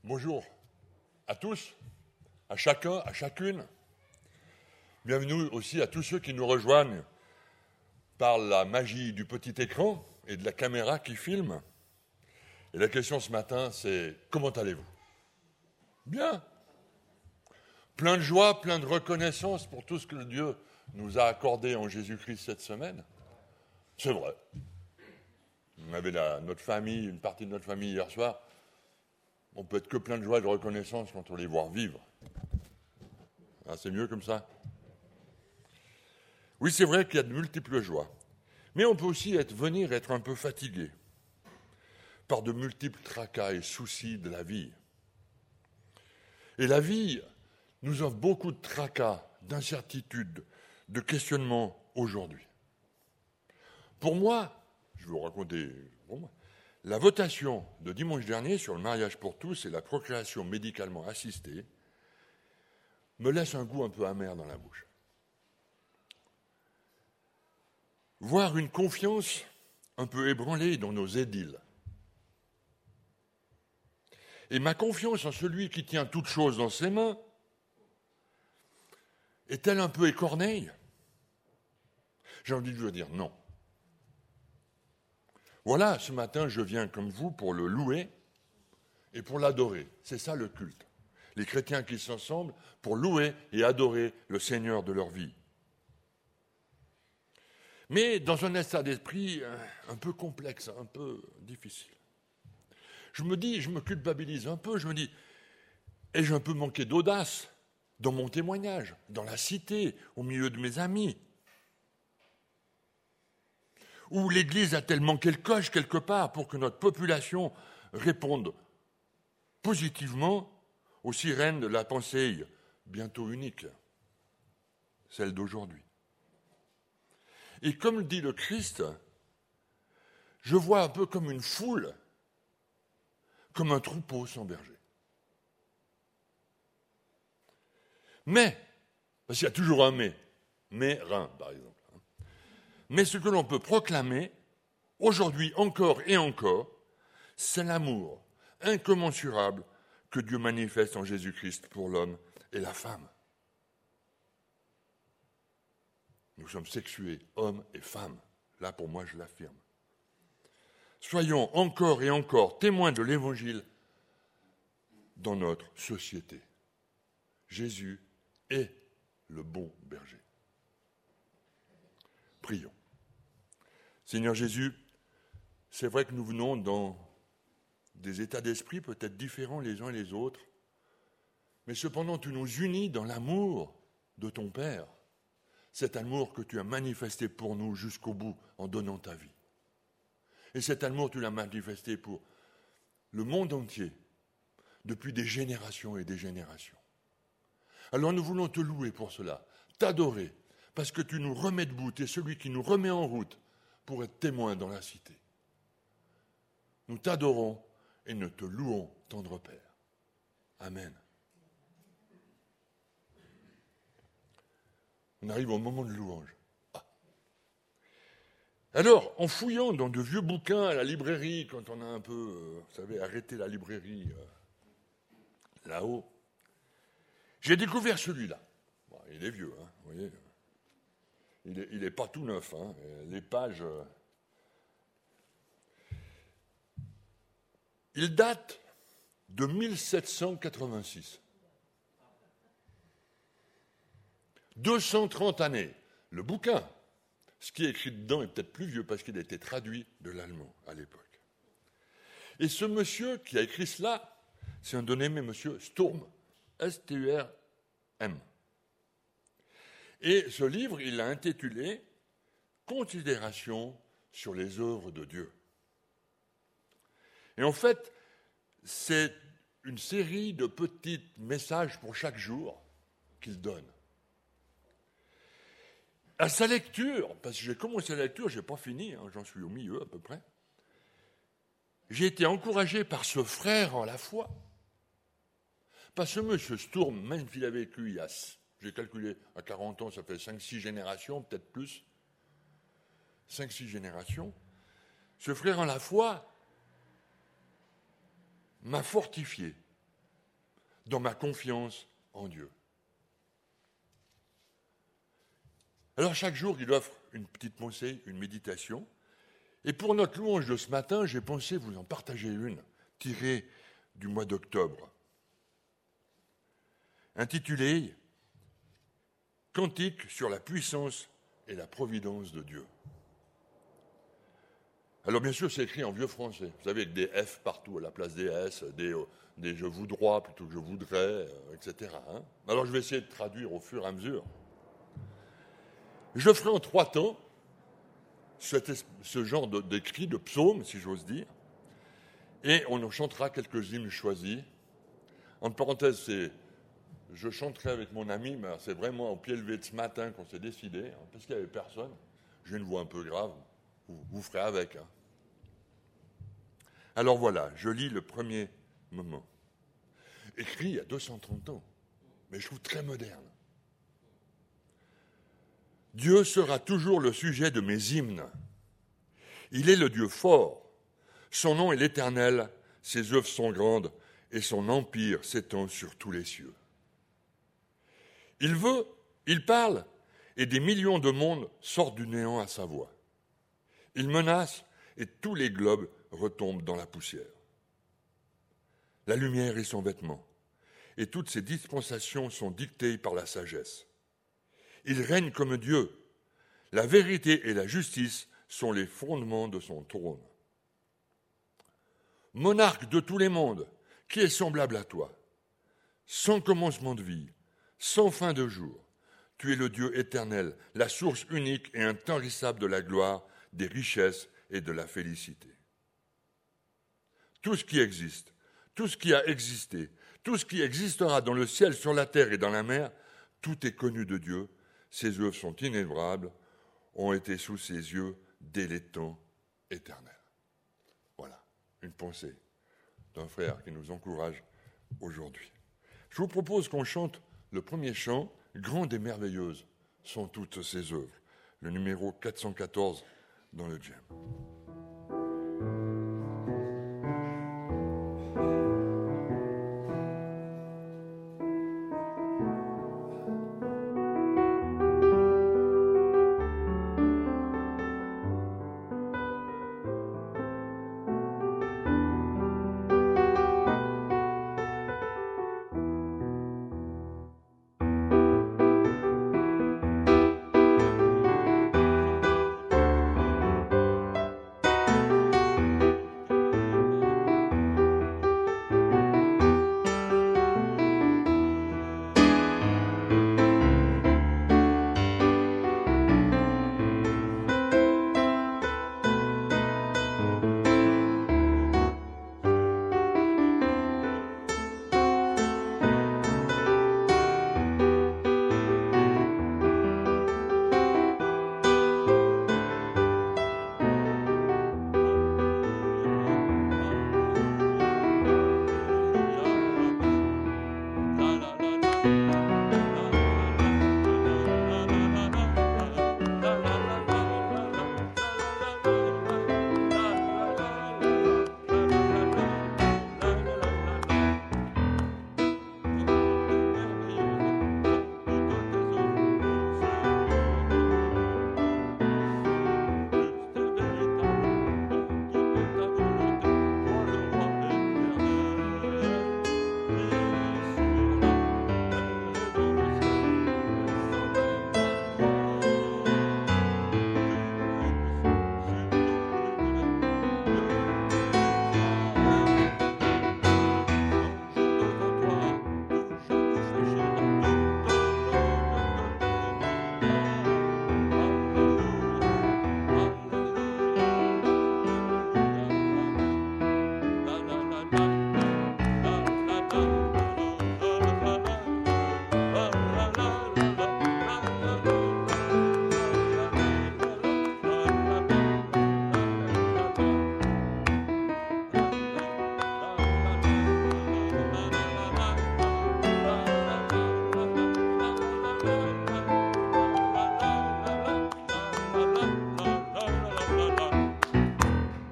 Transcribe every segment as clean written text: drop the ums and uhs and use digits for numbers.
Bonjour à tous, à chacun, à chacune. Bienvenue aussi à tous ceux qui nous rejoignent par la magie du petit écran et de la caméra qui filme. Et la question ce matin, c'est comment allez-vous ? Bien. Plein de joie, plein de reconnaissance pour tout ce que Dieu nous a accordé en Jésus-Christ cette semaine. C'est vrai. On avait notre famille, une partie de notre famille hier soir. On peut être que plein de joie et de reconnaissance quand on les voit vivre. Ah, c'est mieux comme ça. Oui, c'est vrai qu'il y a de multiples joies. Mais on peut aussi venir être un peu fatigué par de multiples tracas et soucis de la vie. Et la vie nous offre beaucoup de tracas, d'incertitudes, de questionnements aujourd'hui. Pour moi, je vais vous raconter, la votation de dimanche dernier sur le mariage pour tous et la procréation médicalement assistée me laisse un goût un peu amer dans la bouche. Voir une confiance un peu ébranlée dans nos édiles. Et ma confiance en celui qui tient toutes choses dans ses mains est-elle un peu écorneille ? J'ai envie de vous dire non. Voilà, ce matin, je viens comme vous pour le louer et pour l'adorer. C'est ça le culte. Les chrétiens qui s'assemblent pour louer et adorer le Seigneur de leur vie. Mais dans un état d'esprit un peu complexe, un peu difficile. Je me culpabilise un peu, je me dis, ai-je un peu manqué d'audace dans mon témoignage, dans la cité, au milieu de mes amis ? Ou l'Église a-t-elle manqué le coche quelque part pour que notre population réponde positivement aux sirènes de la pensée bientôt unique, celle d'aujourd'hui ? Et comme le dit le Christ, je vois un peu comme une foule, comme un troupeau sans berger. Mais, parce qu'il y a toujours un mais rein par exemple. Mais ce que l'on peut proclamer, aujourd'hui encore et encore, c'est l'amour incommensurable que Dieu manifeste en Jésus-Christ pour l'homme et la femme. Nous sommes sexués, hommes et femmes. Là, pour moi, je l'affirme. Soyons encore et encore témoins de l'Évangile dans notre société. Jésus est le bon berger. Prions. Seigneur Jésus, c'est vrai que nous venons dans des états d'esprit peut-être différents les uns et les autres, mais cependant tu nous unis dans l'amour de ton Père, cet amour que tu as manifesté pour nous jusqu'au bout en donnant ta vie. Et cet amour, tu l'as manifesté pour le monde entier, depuis des générations et des générations. Alors nous voulons te louer pour cela, t'adorer, parce que tu nous remets debout, tu es celui qui nous remet en route pour être témoin dans la cité. Nous t'adorons et nous te louons, tendre Père. Amen. On arrive au moment de louange. Alors, en fouillant dans de vieux bouquins à la librairie, quand on a un peu, vous savez, arrêté la librairie là-haut, j'ai découvert celui-là. Bon, il est vieux, hein, vous voyez. Il est pas tout neuf, hein. Les pages. Il date de 1786. 230 années. Le bouquin, ce qui est écrit dedans est peut-être plus vieux parce qu'il a été traduit de l'allemand à l'époque. Et ce monsieur qui a écrit cela, c'est un dénommé monsieur Sturm, S-T-U-R-M. Et ce livre, il l'a intitulé « Considération sur les œuvres de Dieu ». Et en fait, c'est une série de petits messages pour chaque jour qu'il donne. À sa lecture, parce que j'ai commencé la lecture, je n'ai pas fini, hein, j'en suis au milieu à peu près, j'ai été encouragé par ce frère en la foi. Parce que M. Sturm, même s'il a vécu il y a, j'ai calculé, à 40 ans, ça fait 5-6 générations, peut-être plus, 5-6 générations, ce frère en la foi m'a fortifié dans ma confiance en Dieu. Alors chaque jour, il offre une petite pensée, une méditation. Et pour notre louange de ce matin, j'ai pensé vous en partager une, tirée du mois d'octobre, intitulée « Cantique sur la puissance et la providence de Dieu ». Alors bien sûr, c'est écrit en vieux français, vous savez, avec des F partout à la place des S, des je voudrais plutôt que je voudrais, etc. Alors je vais essayer de traduire au fur et à mesure. Je ferai en 3 temps ce genre d'écrit, de psaume, si j'ose dire, et on en chantera quelques hymnes choisis. En parenthèse, je chanterai avec mon ami, mais c'est vraiment au pied levé de ce matin qu'on s'est décidé, parce qu'il n'y avait personne. J'ai une voix un peu grave, vous ferez avec. Alors voilà, je lis le premier moment. Écrit il y a 230 ans, mais je trouve très moderne. Dieu sera toujours le sujet de mes hymnes. Il est le Dieu fort. Son nom est l'Éternel, ses œuvres sont grandes et son empire s'étend sur tous les cieux. Il veut, il parle, et des millions de mondes sortent du néant à sa voix. Il menace et tous les globes retombent dans la poussière. La lumière est son vêtement, et toutes ses dispensations sont dictées par la sagesse. Il règne comme Dieu. La vérité et la justice sont les fondements de son trône. Monarque de tous les mondes, qui est semblable à toi? Sans commencement de vie, sans fin de jour, tu es le Dieu éternel, la source unique et intarissable de la gloire, des richesses et de la félicité. Tout ce qui existe, tout ce qui a existé, tout ce qui existera dans le ciel, sur la terre et dans la mer, tout est connu de Dieu. Ses œuvres sont inébranlables, ont été sous ses yeux dès les temps éternels. Voilà, une pensée d'un frère qui nous encourage aujourd'hui. Je vous propose qu'on chante le premier chant, « Grande et merveilleuse sont toutes ses œuvres », le numéro 414 dans le Djem.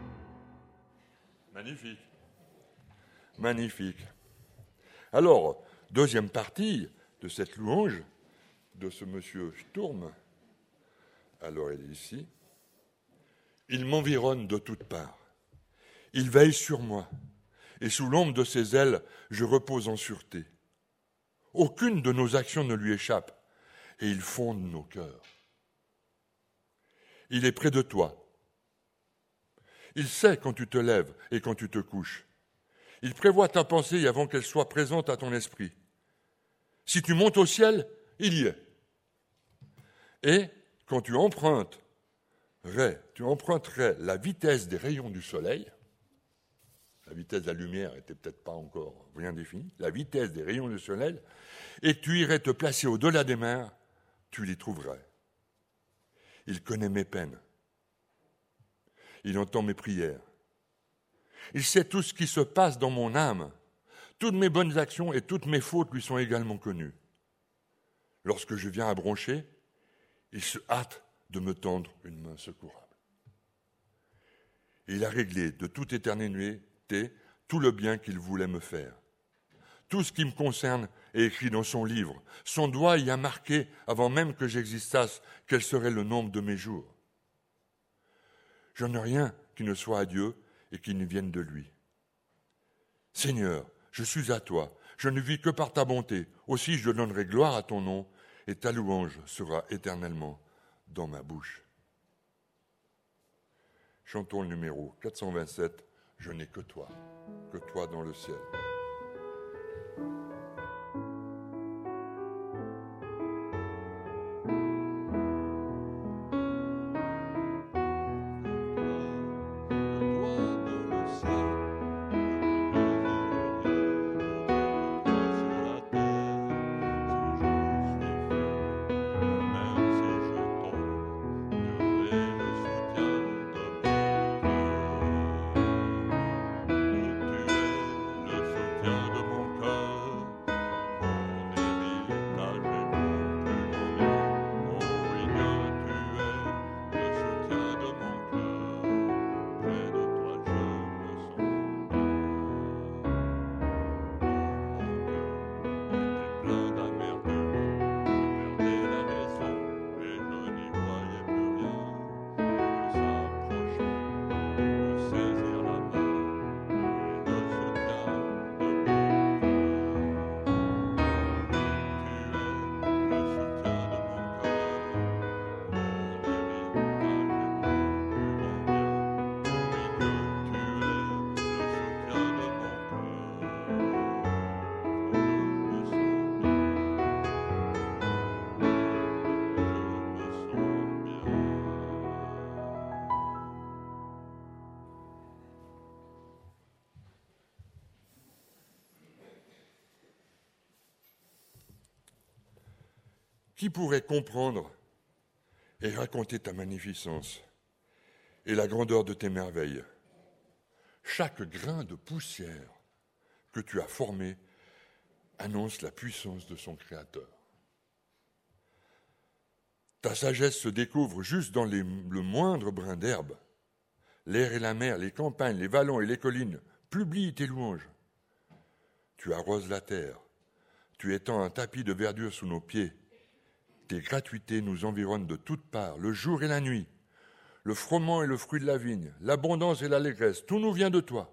Magnifique. Alors, deuxième partie de cette louange de ce monsieur Sturm. Alors elle est ici. Il m'environne de toutes parts. Il veille sur moi. Et sous l'ombre de ses ailes, je repose en sûreté. Aucune de nos actions ne lui échappe. Et il fonde nos cœurs. Il est près de toi. Il sait quand tu te lèves et quand tu te couches. Il prévoit ta pensée avant qu'elle soit présente à ton esprit. Si tu montes au ciel, il y est. Et quand tu emprunterais la vitesse des rayons du soleil, la vitesse de la lumière n'était peut-être pas encore rien définie, la vitesse des rayons du soleil, et que tu irais te placer au-delà des mers, tu l'y trouverais. Il connaît mes peines. Il entend mes prières. Il sait tout ce qui se passe dans mon âme. Toutes mes bonnes actions et toutes mes fautes lui sont également connues. Lorsque je viens à broncher, il se hâte de me tendre une main secourable. Il a réglé de toute éternité tout le bien qu'il voulait me faire. Tout ce qui me concerne est écrit dans son livre. Son doigt y a marqué, avant même que j'existasse, quel serait le nombre de mes jours. Je n'ai rien qui ne soit à Dieu et qui ne vienne de lui. Seigneur, je suis à toi, je ne vis que par ta bonté. Aussi je donnerai gloire à ton nom, et ta louange sera éternellement dans ma bouche. Chantons le numéro 427, je n'ai que toi dans le ciel. Qui pourrait comprendre et raconter ta magnificence et la grandeur de tes merveilles? Chaque grain de poussière que tu as formé annonce la puissance de son Créateur. Ta sagesse se découvre juste dans le moindre brin d'herbe. L'air et la mer, les campagnes, les vallons et les collines publient tes louanges. Tu arroses la terre, tu étends un tapis de verdure sous nos pieds. Tes gratuités nous environnent de toutes parts, le jour et la nuit. Le froment et le fruit de la vigne, l'abondance et l'allégresse, tout nous vient de toi.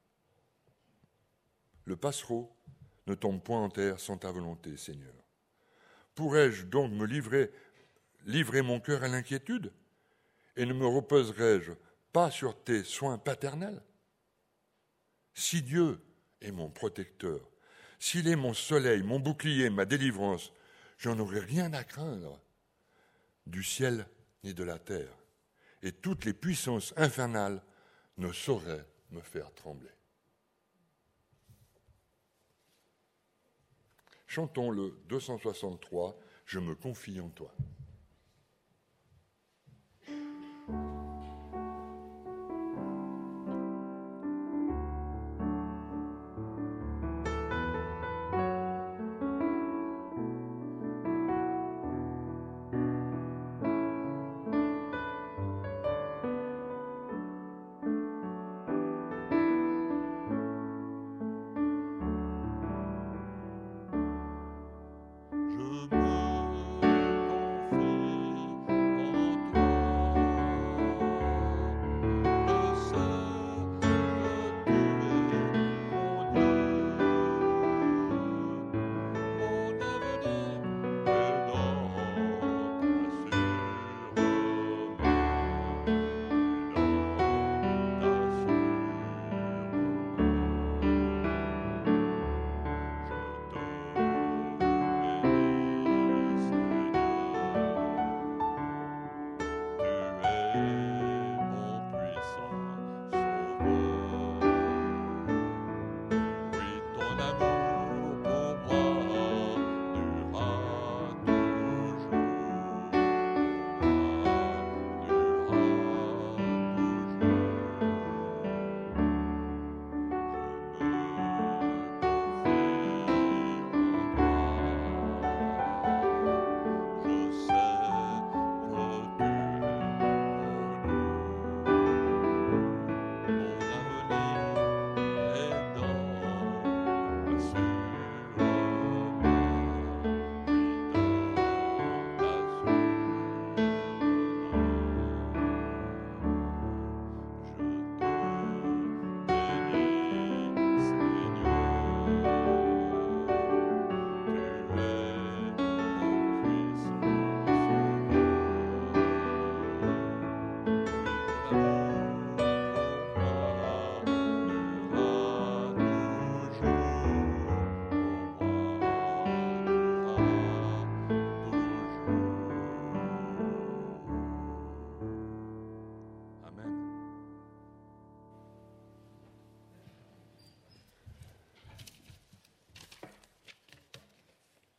Le passereau ne tombe point en terre sans ta volonté, Seigneur. Pourrais-je donc me livrer mon cœur à l'inquiétude et ne me reposerai-je pas sur tes soins paternels? Si Dieu est mon protecteur, s'il est mon soleil, mon bouclier, ma délivrance, je n'aurai rien à craindre du ciel ni de la terre, et toutes les puissances infernales ne sauraient me faire trembler. Chantons le 263, je me confie en toi.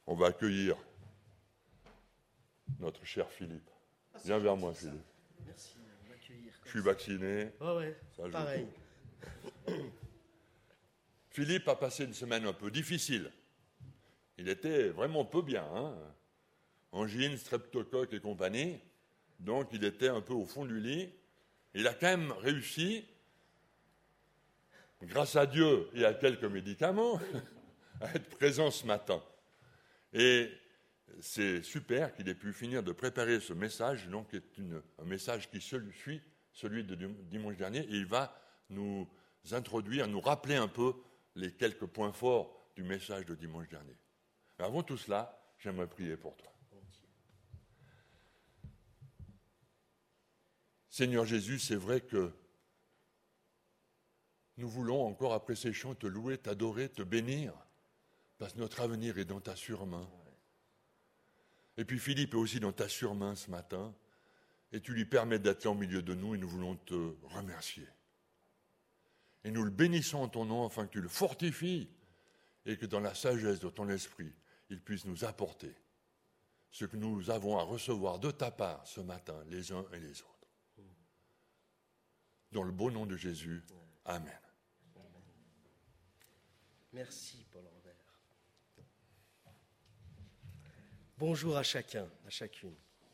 on va accueillir notre cher Philippe. Viens vers moi, Philippe. Merci de m'accueillir. Je suis vacciné. Ouais, Ça joue pareil. tout. Philippe a passé une semaine un peu difficile. Il était vraiment peu bien, hein. Angine, streptocoque et compagnie. Donc il était un peu au fond du lit. Il a quand même réussi, grâce à Dieu et à quelques médicaments, à être présent ce matin. Et c'est super qu'il ait pu finir de préparer ce message, donc qui est un message qui suit celui de dimanche dernier, et il va nous introduire, nous rappeler un peu les quelques points forts du message de dimanche dernier. Mais avant tout cela, j'aimerais prier pour toi. Seigneur Jésus, c'est vrai que nous voulons encore après ces chants te louer, t'adorer, te bénir, parce que notre avenir est dans ta surmain. Et puis Philippe est aussi dans ta surmain ce matin, et tu lui permets d'être là au milieu de nous, et nous voulons te remercier. Et nous le bénissons en ton nom, afin que tu le fortifies, et que dans la sagesse de ton esprit, il puisse nous apporter ce que nous avons à recevoir de ta part ce matin, les uns et les autres. Dans le beau nom de Jésus, Amen. Merci, Paul-Robert. Bonjour à chacun, à chacune.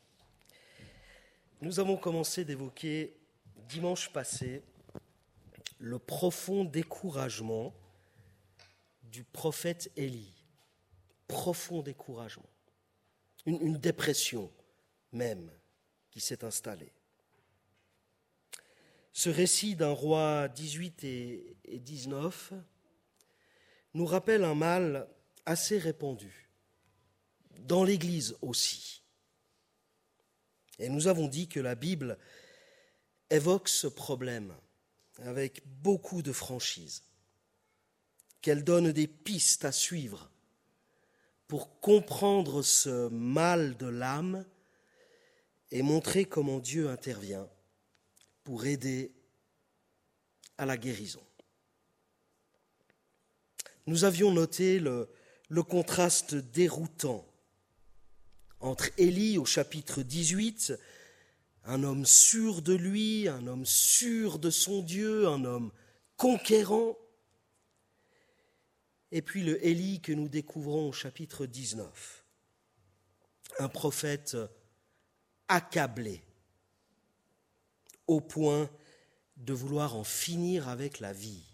Nous avons commencé d'évoquer dimanche passé le profond découragement du prophète Élie. Profond découragement. Une dépression même qui s'est installée. Ce récit d'un roi 18 et 19 nous rappelle un mal assez répandu, dans l'Église aussi. Et nous avons dit que la Bible évoque ce problème avec beaucoup de franchise, qu'elle donne des pistes à suivre pour comprendre ce mal de l'âme et montrer comment Dieu intervient pour aider à la guérison. Nous avions noté le contraste déroutant entre Élie au chapitre 18, un homme sûr de lui, un homme sûr de son Dieu, un homme conquérant, et puis le Élie que nous découvrons au chapitre 19, un prophète accablé, au point de vouloir en finir avec la vie.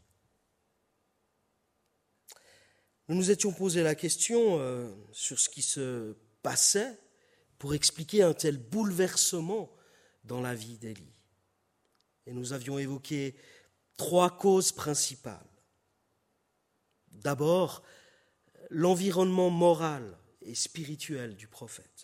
Nous nous étions posé la question sur ce qui se passait pour expliquer un tel bouleversement dans la vie d'Élie. Et nous avions évoqué 3 causes principales. D'abord, l'environnement moral et spirituel du prophète.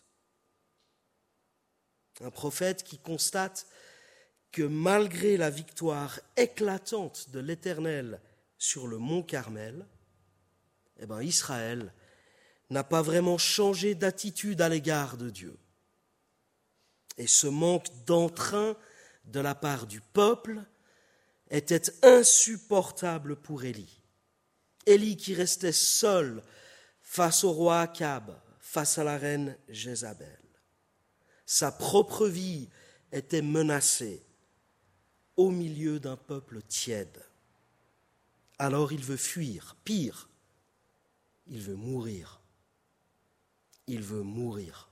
Un prophète qui constate que malgré la victoire éclatante de l'Éternel sur le mont Carmel, Israël n'a pas vraiment changé d'attitude à l'égard de Dieu. Et ce manque d'entrain de la part du peuple était insupportable pour Élie. Élie qui restait seul face au roi Akab, face à la reine Jézabel. Sa propre vie était menacée au milieu d'un peuple tiède. Alors il veut fuir, pire, il veut mourir. Il veut mourir.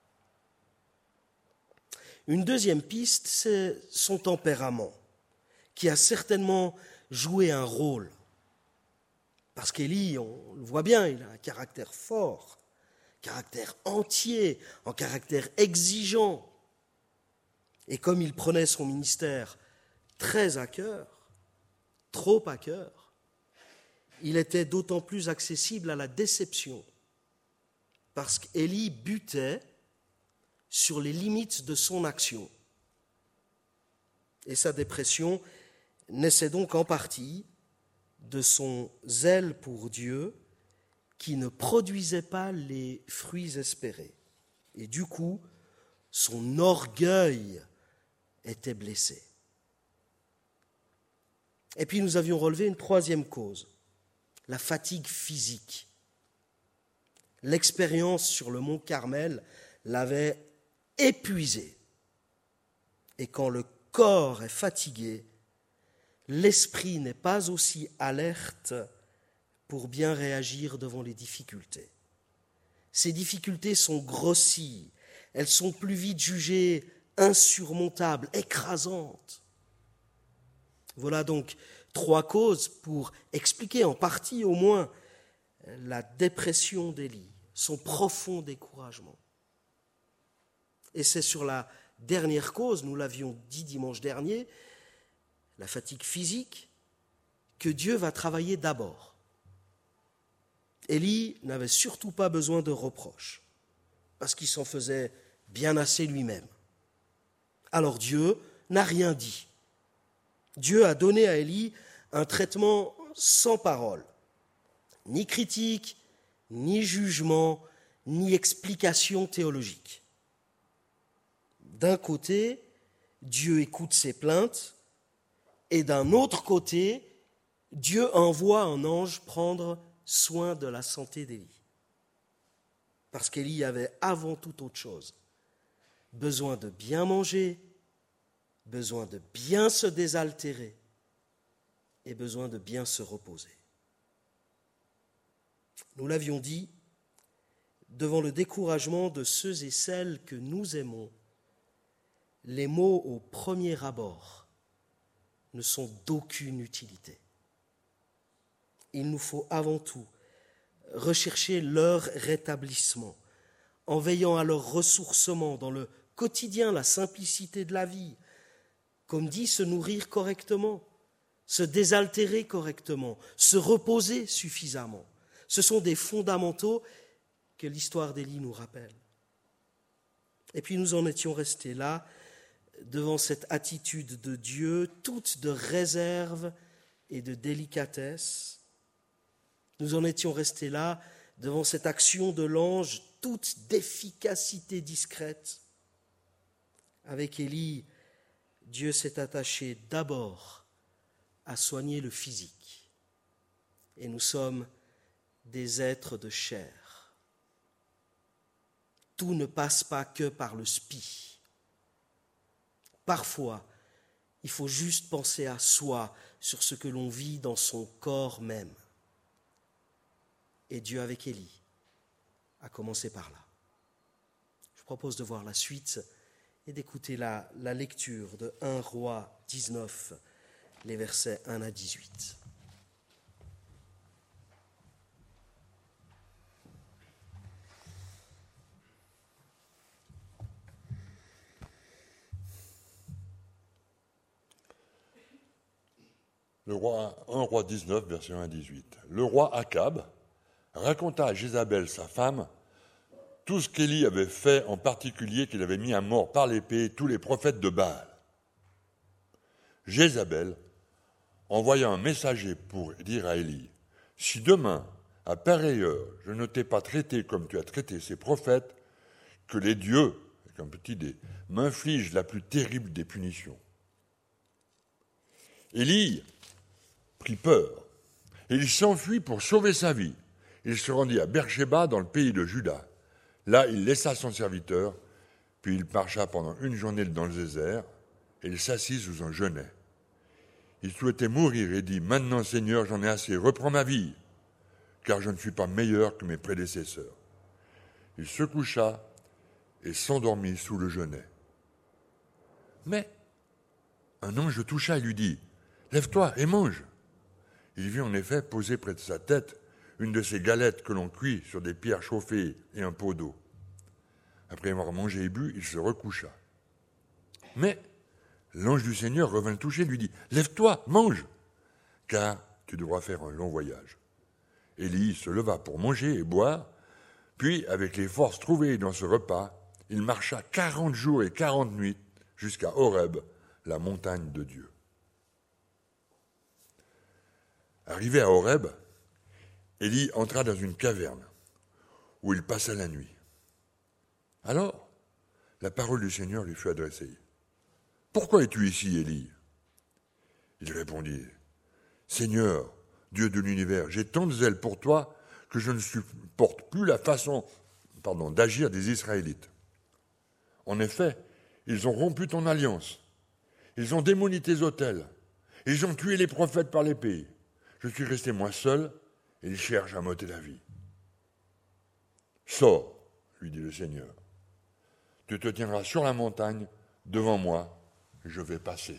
Une deuxième piste, c'est son tempérament, qui a certainement joué un rôle. Parce qu'Élie, on le voit bien, il a un caractère fort, un caractère entier, un caractère exigeant. Et comme il prenait son ministère très à cœur, trop à cœur, il était d'autant plus accessible à la déception. Parce qu'Élie butait sur les limites de son action. Et sa dépression naissait donc en partie de son zèle pour Dieu qui ne produisait pas les fruits espérés. Et du coup, son orgueil était blessé. Et puis nous avions relevé une troisième cause, la fatigue physique. L'expérience sur le mont Carmel l'avait épuisé. Et quand le corps est fatigué, l'esprit n'est pas aussi alerte pour bien réagir devant les difficultés. Ces difficultés sont grossies, elles sont plus vite jugées insurmontables, écrasantes. Voilà donc 3 causes pour expliquer en partie au moins la dépression d'Élie, son profond découragement. Et c'est sur la dernière cause, nous l'avions dit dimanche dernier, la fatigue physique, que Dieu va travailler d'abord. Élie n'avait surtout pas besoin de reproches, parce qu'il s'en faisait bien assez lui-même. Alors Dieu n'a rien dit. Dieu a donné à Élie un traitement sans parole, ni critique, ni jugement, ni explication théologique. D'un côté, Dieu écoute ses plaintes, et d'un autre côté, Dieu envoie un ange prendre soin de la santé d'Élie. Parce qu'Élie avait avant toute autre chose besoin de bien manger, besoin de bien se désaltérer et besoin de bien se reposer. Nous l'avions dit, devant le découragement de ceux et celles que nous aimons, les mots au premier abord ne sont d'aucune utilité. Il nous faut avant tout rechercher leur rétablissement en veillant à leur ressourcement dans le quotidien, la simplicité de la vie. Comme dit, se nourrir correctement, se désaltérer correctement, se reposer suffisamment. Ce sont des fondamentaux que l'histoire d'Élie nous rappelle. Et puis nous en étions restés là, devant cette attitude de Dieu, toute de réserve et de délicatesse. Nous en étions restés là, devant cette action de l'ange, toute d'efficacité discrète. Avec Élie, Dieu s'est attaché d'abord à soigner le physique. Et nous sommes des êtres de chair. Tout ne passe pas que par le spi. Parfois, il faut juste penser à soi sur ce que l'on vit dans son corps même. Et Dieu avec Élie a commencé par là. Je propose de voir la suite et d'écouter la lecture de 1 Roi 19, les versets 1 à 18. Le roi, 1 Roi 19, verset 1 à 18. Le roi Akab raconta à Jézabel, sa femme, tout ce qu'Élie avait fait, en particulier qu'il avait mis à mort par l'épée tous les prophètes de Baal. Jézabel envoya un messager pour dire à Élie, « Si demain, à pareille heure, je ne t'ai pas traité comme tu as traité ces prophètes, que les dieux, avec un petit dé, m'infligent la plus terrible des punitions. » Élie prit peur, et il s'enfuit pour sauver sa vie. Il se rendit à Beersheba, dans le pays de Juda. Là, il laissa son serviteur, puis il marcha pendant une journée dans le désert, et il s'assit sous un genêt. Il souhaitait mourir et dit, « Maintenant, Seigneur, j'en ai assez, reprends ma vie, car je ne suis pas meilleur que mes prédécesseurs. » Il se coucha et s'endormit sous le genêt. Mais un ange le toucha et lui dit, « Lève-toi et mange. » Il vit en effet poser près de sa tête une de ces galettes que l'on cuit sur des pierres chauffées et un pot d'eau. Après avoir mangé et bu, il se recoucha. Mais l'ange du Seigneur revint le toucher et lui dit, « Lève-toi, mange, car tu devras faire un long voyage. » Élie se leva pour manger et boire, puis, avec les forces trouvées dans ce repas, il marcha 40 jours et 40 nuits jusqu'à Horeb, la montagne de Dieu. Arrivé à Horeb, Élie entra dans une caverne où il passa la nuit. Alors, la parole du Seigneur lui fut adressée. « Pourquoi es-tu ici, Élie » Il répondit, « Seigneur, Dieu de l'univers, j'ai tant de zèle pour toi que je ne supporte plus la façon d'agir des Israélites. En effet, ils ont rompu ton alliance. Ils ont démoli tes autels. Ils ont tué les prophètes par l'épée. Je suis resté moi seul et ils cherchent à m'ôter la vie. Sors, lui dit le Seigneur. Tu te tiendras sur la montagne devant moi, je vais passer.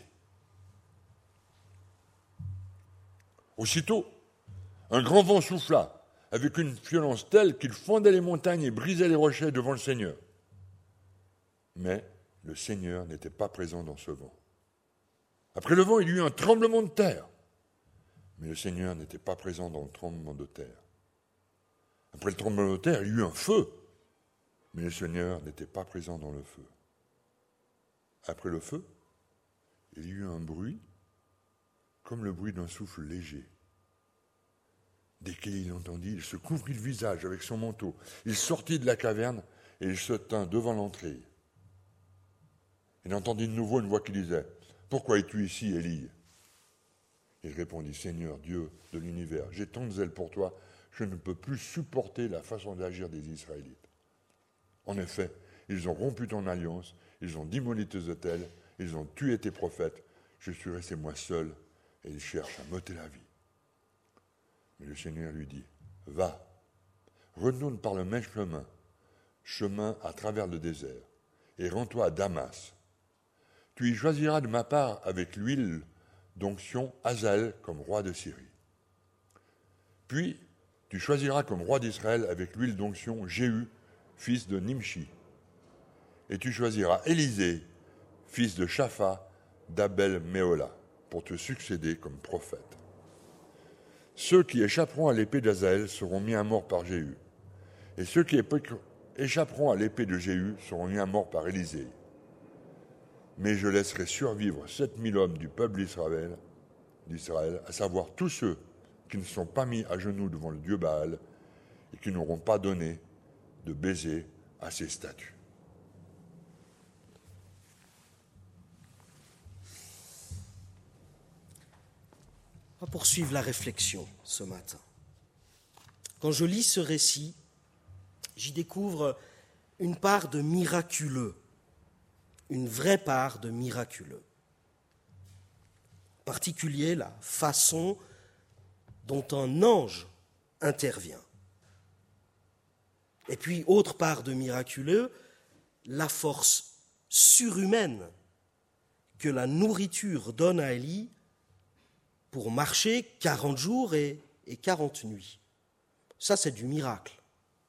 Aussitôt, un grand vent souffla, avec une violence telle qu'il fondait les montagnes et brisait les rochers devant le Seigneur. Mais le Seigneur n'était pas présent dans ce vent. Après le vent, il y eut un tremblement de terre. Mais le Seigneur n'était pas présent dans le tremblement de terre. Après le tremblement de terre, il y eut un feu. Mais le Seigneur n'était pas présent dans le feu. Après le feu, il y eut un bruit, comme le bruit d'un souffle léger. Dès qu'il l'entendit, il se couvrit le visage avec son manteau. Il sortit de la caverne et il se tint devant l'entrée. Il entendit de nouveau une voix qui disait « Pourquoi es-tu ici, Élie ?» Il répondit « Seigneur, Dieu de l'univers, j'ai tant de zèle pour toi, je ne peux plus supporter la façon d'agir des Israélites. En effet, ils ont rompu ton alliance, ils ont démoli tes autels, ils ont tué tes prophètes, je suis resté moi seul et ils cherchent à m'ôter la vie. » Mais le Seigneur lui dit « Va, retourne par le même chemin à travers le désert, et rends-toi à Damas. Tu y choisiras de ma part avec l'huile d'onction Hazaël comme roi de Syrie. Puis tu choisiras comme roi d'Israël avec l'huile d'onction Jéhu, fils de Nimshi. Et tu choisiras Élisée, fils de Shaphat, d'Abel-Méhola, pour te succéder comme prophète. Ceux qui échapperont à l'épée d'Hazaël seront mis à mort par Jéhu, et ceux qui échapperont à l'épée de Jéhu seront mis à mort par Élisée. Mais je laisserai survivre 7000 hommes du peuple d'Israël, à savoir tous ceux qui ne sont pas mis à genoux devant le dieu Baal et qui n'auront pas donné de baiser à ses statues. On va poursuivre la réflexion ce matin. Quand je lis ce récit, j'y découvre une part de miraculeux, une vraie part de miraculeux. En particulier, la façon dont un ange intervient. Et puis, autre part de miraculeux, la force surhumaine que la nourriture donne à Élie pour marcher 40 jours et 40 nuits. Ça, c'est du miracle.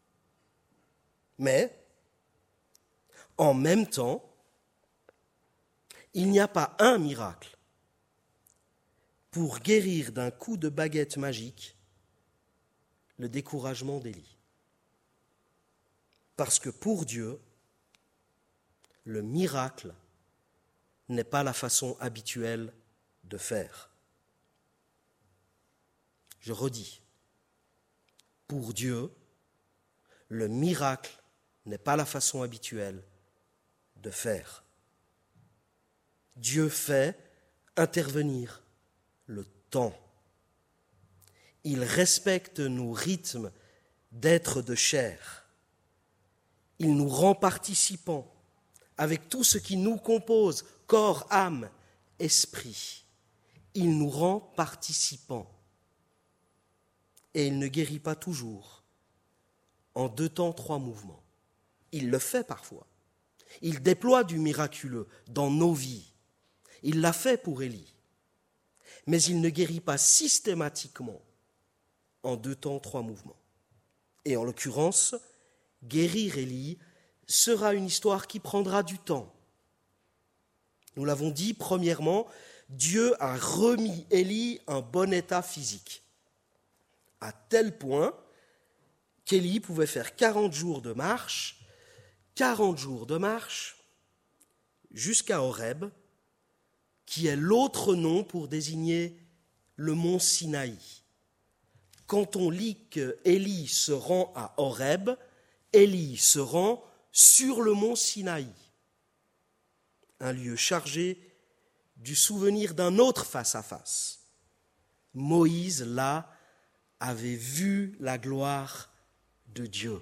Mais, en même temps, il n'y a pas un miracle pour guérir d'un coup de baguette magique le découragement d'Élie. Parce que pour Dieu, le miracle n'est pas la façon habituelle de faire. Je redis, pour Dieu, le miracle n'est pas la façon habituelle de faire. Dieu fait intervenir le temps. Il respecte nos rythmes d'être de chair. Il nous rend participants avec tout ce qui nous compose, corps, âme, esprit. Il nous rend participants. Et il ne guérit pas toujours en 2 temps, 3 mouvements. Il le fait parfois. Il déploie du miraculeux dans nos vies. Il l'a fait pour Élie. Mais il ne guérit pas systématiquement en 2 temps, 3 mouvements. Et en l'occurrence, guérir Élie sera une histoire qui prendra du temps. Nous l'avons dit, premièrement, Dieu a remis Élie un bon état physique, à tel point qu'Élie pouvait faire 40 jours de marche jusqu'à Horeb, qui est l'autre nom pour désigner le mont Sinaï. Quand on lit qu'Élie se rend à Horeb, Élie se rend sur le mont Sinaï, un lieu chargé du souvenir d'un autre face-à-face. Moïse, là, avait vu la gloire de Dieu.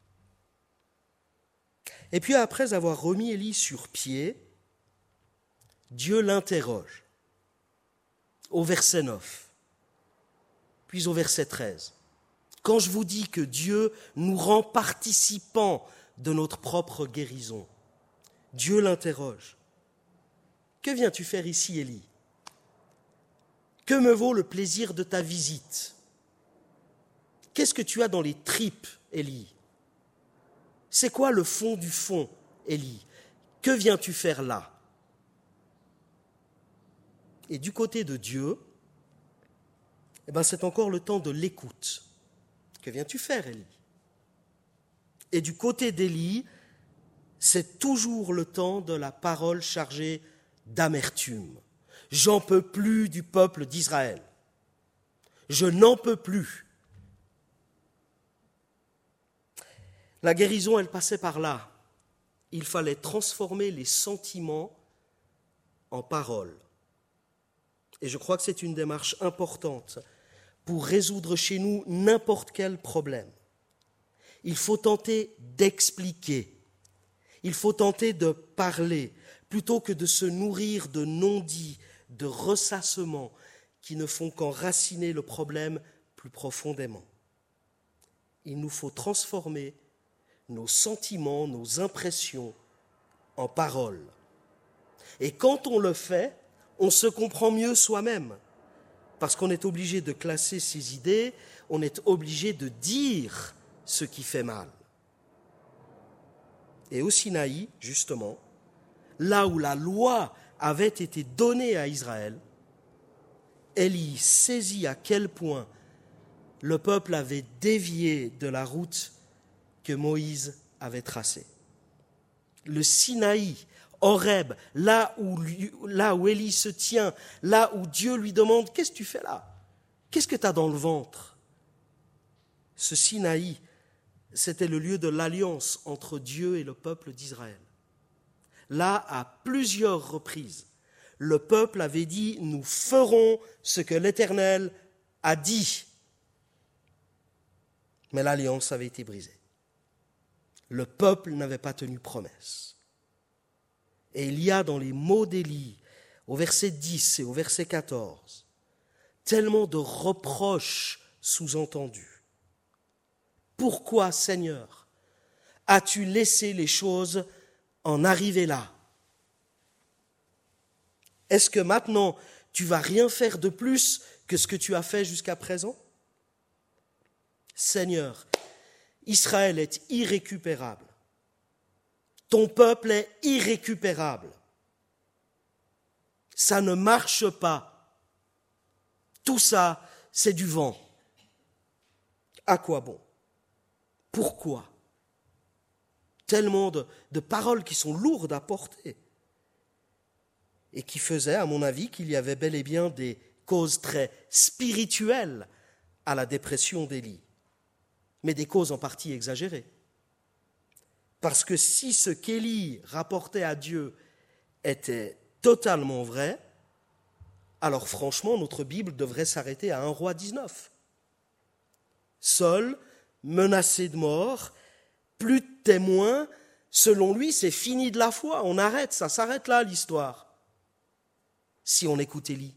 Et puis après avoir remis Élie sur pied, Dieu l'interroge au verset 9, puis au verset 13. Quand je vous dis que Dieu nous rend participants de notre propre guérison, Dieu l'interroge. Que viens-tu faire ici, Élie ? Que me vaut le plaisir de ta visite ? Qu'est-ce que tu as dans les tripes, Élie ? C'est quoi le fond du fond, Élie ? Que viens-tu faire là ? Et du côté de Dieu, c'est encore le temps de l'écoute. Que viens-tu faire, Élie ? Et du côté d'Élie, c'est toujours le temps de la parole chargée d'amertume. J'en peux plus du peuple d'Israël. Je n'en peux plus. La guérison, elle passait par là. Il fallait transformer les sentiments en paroles. Et je crois que c'est une démarche importante pour résoudre chez nous n'importe quel problème. Il faut tenter d'expliquer. Il faut tenter de parler plutôt que de se nourrir de non-dits, de ressassements qui ne font qu'enraciner le problème plus profondément. Il nous faut transformer nos sentiments, nos impressions en paroles. Et quand on le fait, on se comprend mieux soi-même, parce qu'on est obligé de classer ses idées, on est obligé de dire ce qui fait mal. Et au Sinaï, justement, là où la loi avait été donnée à Israël, Élie saisit à quel point le peuple avait dévié de la route que Moïse avait tracée. Le Sinaï, Horeb, là où Élie se tient, là où Dieu lui demande « Qu'est-ce que tu fais là ? Qu'est-ce que tu as dans le ventre ?» Ce Sinaï, c'était le lieu de l'alliance entre Dieu et le peuple d'Israël. Là, à plusieurs reprises, le peuple avait dit « Nous ferons ce que l'Éternel a dit ». Mais l'alliance avait été brisée. Le peuple n'avait pas tenu promesse. Et il y a dans les mots d'Élie, au verset 10 et au verset 14, tellement de reproches sous-entendus. Pourquoi, Seigneur, as-tu laissé les choses en arriver là ? Est-ce que maintenant, tu vas rien faire de plus que ce que tu as fait jusqu'à présent ? Seigneur, Israël est irrécupérable. Ton peuple est irrécupérable. Ça ne marche pas. Tout ça, c'est du vent. À quoi bon ? Pourquoi ? Tellement de paroles qui sont lourdes à porter et qui faisaient, à mon avis, qu'il y avait bel et bien des causes très spirituelles à la dépression d'Élie, mais des causes en partie exagérées. Parce que si ce qu'Élie rapportait à Dieu était totalement vrai, alors franchement, notre Bible devrait s'arrêter à 1 Roi 19. Saul, menacé de mort, plus de témoins, selon lui, c'est fini de la foi, on arrête, ça s'arrête là l'histoire. Si on écoute Élie.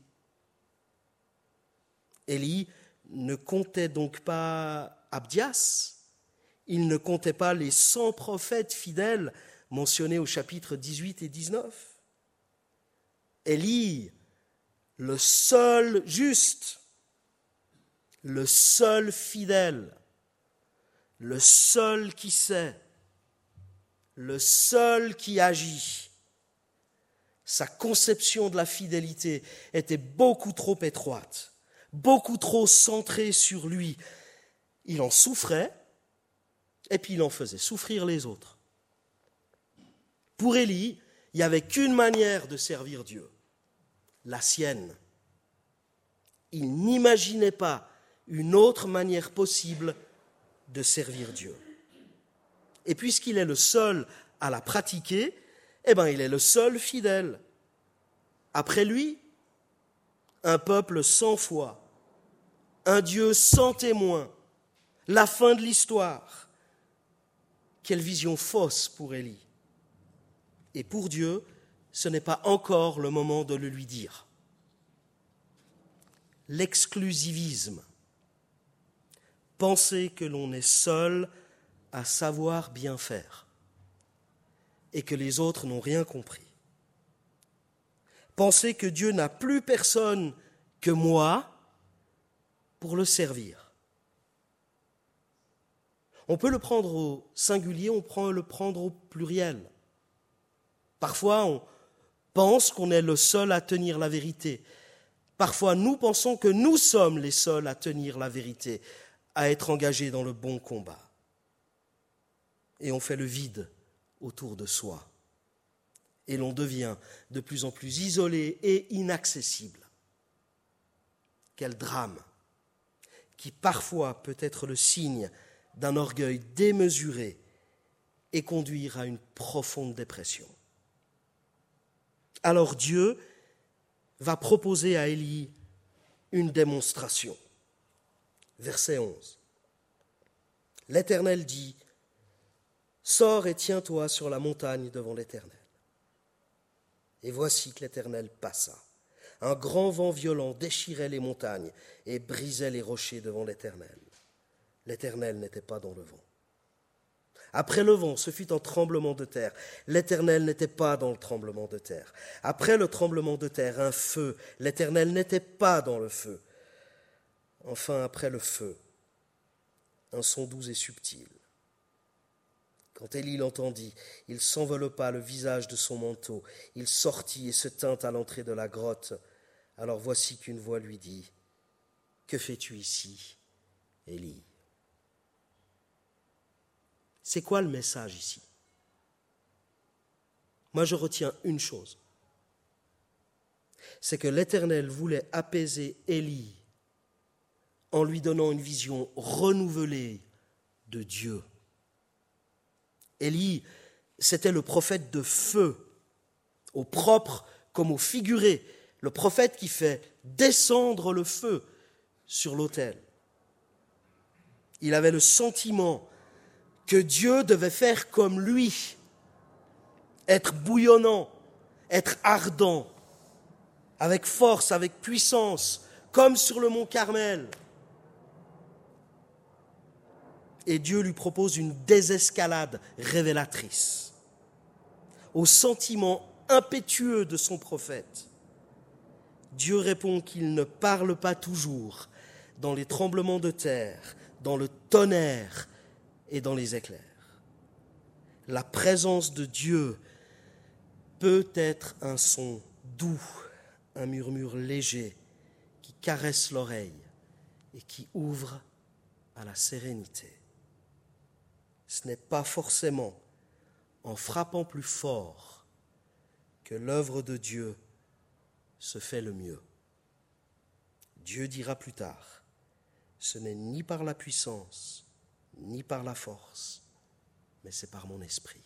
Élie ne comptait donc pas Abdias, il ne comptait pas les 100 prophètes fidèles mentionnés au chapitre 18 et 19. Élie, le seul juste, le seul fidèle, le seul qui sait, le seul qui agit. Sa conception de la fidélité était beaucoup trop étroite, beaucoup trop centrée sur lui. Il en souffrait, et puis il en faisait souffrir les autres. Pour Élie, il n'y avait qu'une manière de servir Dieu, la sienne. Il n'imaginait pas une autre manière possible de servir Dieu. Et puisqu'il est le seul à la pratiquer, il est le seul fidèle. Après lui, un peuple sans foi, un Dieu sans témoin, la fin de l'histoire. Quelle vision fausse pour Élie. Et pour Dieu, ce n'est pas encore le moment de le lui dire. L'exclusivisme. Penser que l'on est seul à savoir bien faire et que les autres n'ont rien compris. Penser que Dieu n'a plus personne que moi pour le servir. On peut le prendre au singulier, on peut le prendre au pluriel. Parfois, on pense qu'on est le seul à tenir la vérité. Parfois, nous pensons que nous sommes les seuls à tenir la vérité, à être engagés dans le bon combat. Et on fait le vide autour de soi. Et l'on devient de plus en plus isolé et inaccessible. Quel drame, qui parfois peut être le signe d'un orgueil démesuré et conduire à une profonde dépression. Alors Dieu va proposer à Élie une démonstration. Verset 11. L'Éternel dit, « Sors et tiens-toi sur la montagne devant l'Éternel. » Et voici que l'Éternel passa. Un grand vent violent déchirait les montagnes et brisait les rochers devant l'Éternel. L'Éternel n'était pas dans le vent. Après le vent, ce fut un tremblement de terre. L'Éternel n'était pas dans le tremblement de terre. Après le tremblement de terre, un feu. L'Éternel n'était pas dans le feu. Enfin, après le feu, un son doux et subtil. Quand Élie l'entendit, il s'enveloppa le visage de son manteau. Il sortit et se tint à l'entrée de la grotte. Alors voici qu'une voix lui dit, « Que fais-tu ici, Élie ?» C'est quoi le message ici? Moi, je retiens une chose. C'est que l'Éternel voulait apaiser Élie en lui donnant une vision renouvelée de Dieu. Élie, c'était le prophète de feu, au propre comme au figuré, le prophète qui fait descendre le feu sur l'autel. Il avait le sentiment que Dieu devait faire comme lui, être bouillonnant, être ardent, avec force, avec puissance, comme sur le mont Carmel. Et Dieu lui propose une désescalade révélatrice au sentiment impétueux de son prophète. Dieu répond qu'il ne parle pas toujours dans les tremblements de terre, dans le tonnerre et dans les éclairs. La présence de Dieu peut être un son doux, un murmure léger qui caresse l'oreille et qui ouvre à la sérénité. Ce n'est pas forcément en frappant plus fort que l'œuvre de Dieu se fait le mieux. Dieu dira plus tard, ce n'est ni par la puissance, ni par la force, mais c'est par mon esprit.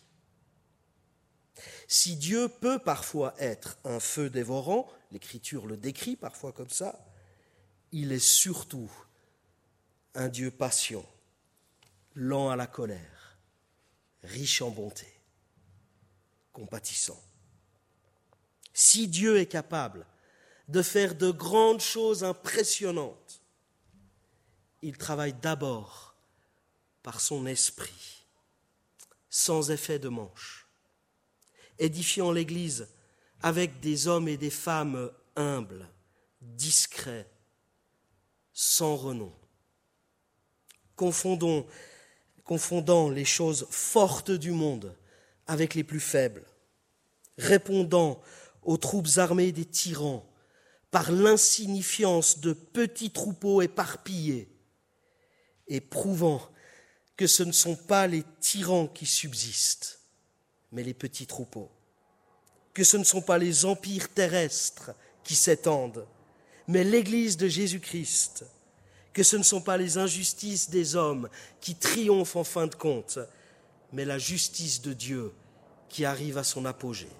Si Dieu peut parfois être un feu dévorant, l'Écriture le décrit parfois comme ça, il est surtout un Dieu patient, lent à la colère, riche en bonté, compatissant. Si Dieu est capable de faire de grandes choses impressionnantes, il travaille d'abord par son esprit, sans effet de manche, édifiant l'Église avec des hommes et des femmes humbles, discrets, sans renom, confondant les choses fortes du monde avec les plus faibles, répondant aux troupes armées des tyrans par l'insignifiance de petits troupeaux éparpillés et prouvant que ce ne sont pas les tyrans qui subsistent, mais les petits troupeaux, que ce ne sont pas les empires terrestres qui s'étendent, mais l'Église de Jésus-Christ, que ce ne sont pas les injustices des hommes qui triomphent en fin de compte, mais la justice de Dieu qui arrive à son apogée.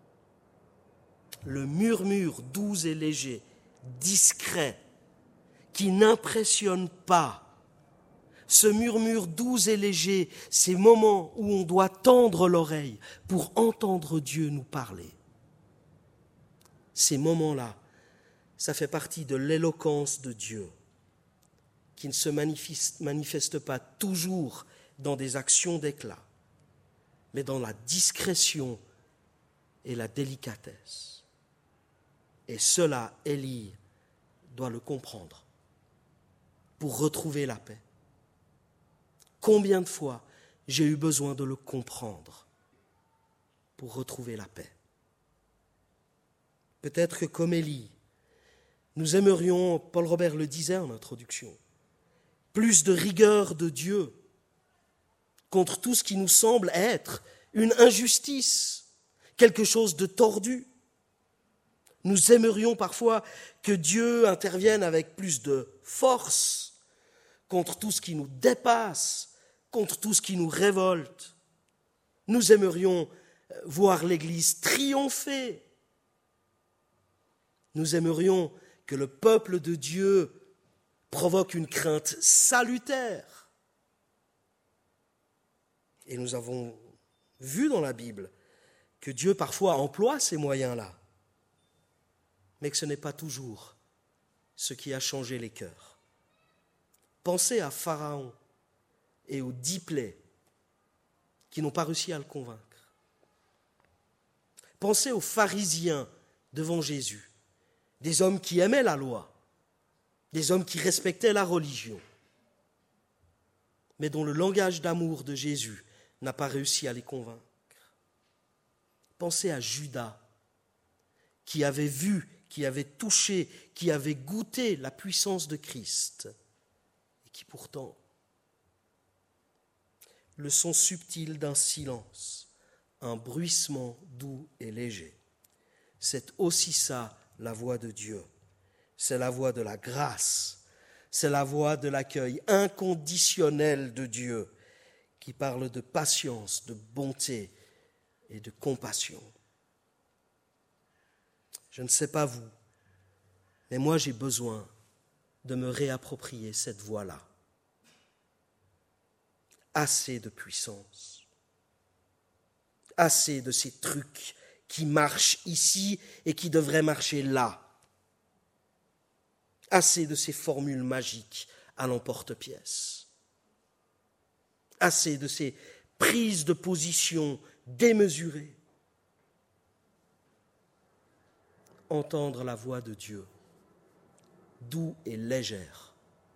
Le murmure doux et léger, discret, qui n'impressionne pas. Ce murmure doux et léger, ces moments où on doit tendre l'oreille pour entendre Dieu nous parler. Ces moments-là, ça fait partie de l'éloquence de Dieu, qui ne se manifeste pas toujours dans des actions d'éclat, mais dans la discrétion et la délicatesse. Et cela, Élie doit le comprendre pour retrouver la paix. Combien de fois j'ai eu besoin de le comprendre pour retrouver la paix? Peut-être que comme Élie, nous aimerions, Paul Robert le disait en introduction, plus de rigueur de Dieu contre tout ce qui nous semble être une injustice, quelque chose de tordu. Nous aimerions parfois que Dieu intervienne avec plus de force contre tout ce qui nous dépasse, contre tout ce qui nous révolte. Nous aimerions voir l'Église triompher. Nous aimerions que le peuple de Dieu provoque une crainte salutaire. Et nous avons vu dans la Bible que Dieu parfois emploie ces moyens-là, mais que ce n'est pas toujours ce qui a changé les cœurs. Pensez à Pharaon et aux 10 plaies qui n'ont pas réussi à le convaincre. Pensez aux pharisiens devant Jésus, des hommes qui aimaient la loi, des hommes qui respectaient la religion, mais dont le langage d'amour de Jésus n'a pas réussi à les convaincre. Pensez à Judas, qui avait vu, qui avait touché, qui avait goûté la puissance de Christ, et qui pourtant, le son subtil d'un silence, un bruissement doux et léger. C'est aussi ça, la voix de Dieu. C'est la voix de la grâce. C'est la voix de l'accueil inconditionnel de Dieu qui parle de patience, de bonté et de compassion. Je ne sais pas vous, mais moi j'ai besoin de me réapproprier cette voix-là. Assez de puissance, assez de ces trucs qui marchent ici et qui devraient marcher là. Assez de ces formules magiques à l'emporte-pièce. Assez de ces prises de position démesurées. Entendre la voix de Dieu, doux et légère.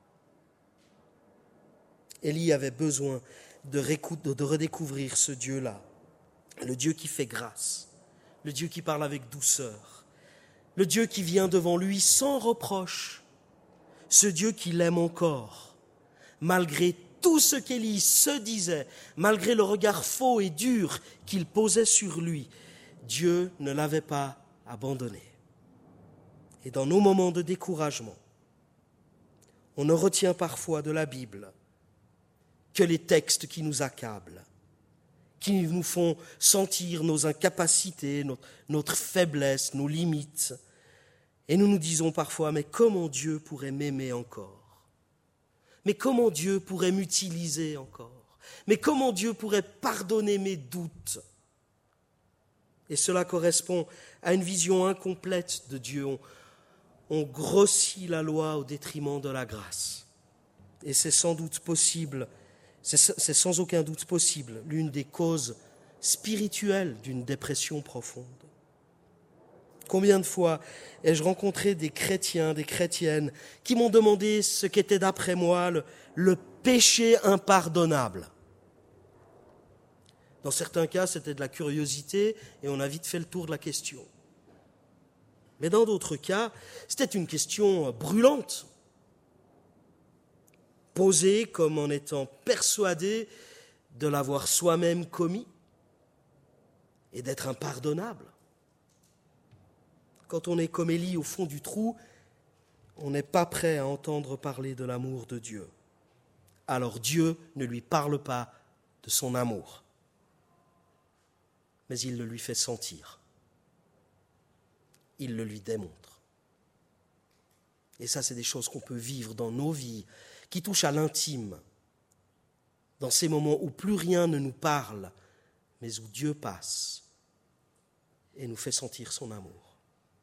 Élie avait besoin de redécouvrir ce Dieu-là, le Dieu qui fait grâce, le Dieu qui parle avec douceur, le Dieu qui vient devant lui sans reproche, ce Dieu qui l'aime encore, malgré tout ce qu'Élie se disait, malgré le regard faux et dur qu'il posait sur lui, Dieu ne l'avait pas abandonné. Et dans nos moments de découragement, on ne retient parfois de la Bible que les textes qui nous accablent, qui nous font sentir nos incapacités, notre faiblesse, nos limites. Et nous nous disons parfois, mais comment Dieu pourrait m'aimer encore? Mais comment Dieu pourrait m'utiliser encore? Mais comment Dieu pourrait pardonner mes doutes? Et cela correspond à une vision incomplète de Dieu. On grossit la loi au détriment de la grâce. Et c'est sans doute possible, c'est sans aucun doute possible, l'une des causes spirituelles d'une dépression profonde. Combien de fois ai-je rencontré des chrétiens, des chrétiennes qui m'ont demandé ce qu'était d'après moi le péché impardonnable. Dans certains cas, c'était de la curiosité et on a vite fait le tour de la question. Mais dans d'autres cas, c'était une question brûlante, posée comme en étant persuadé de l'avoir soi-même commis et d'être impardonnable. Quand on est comme Élie au fond du trou, on n'est pas prêt à entendre parler de l'amour de Dieu. Alors Dieu ne lui parle pas de son amour, mais il le lui fait sentir. Il le lui démontre. Et ça, c'est des choses qu'on peut vivre dans nos vies, qui touchent à l'intime, dans ces moments où plus rien ne nous parle, mais où Dieu passe et nous fait sentir son amour.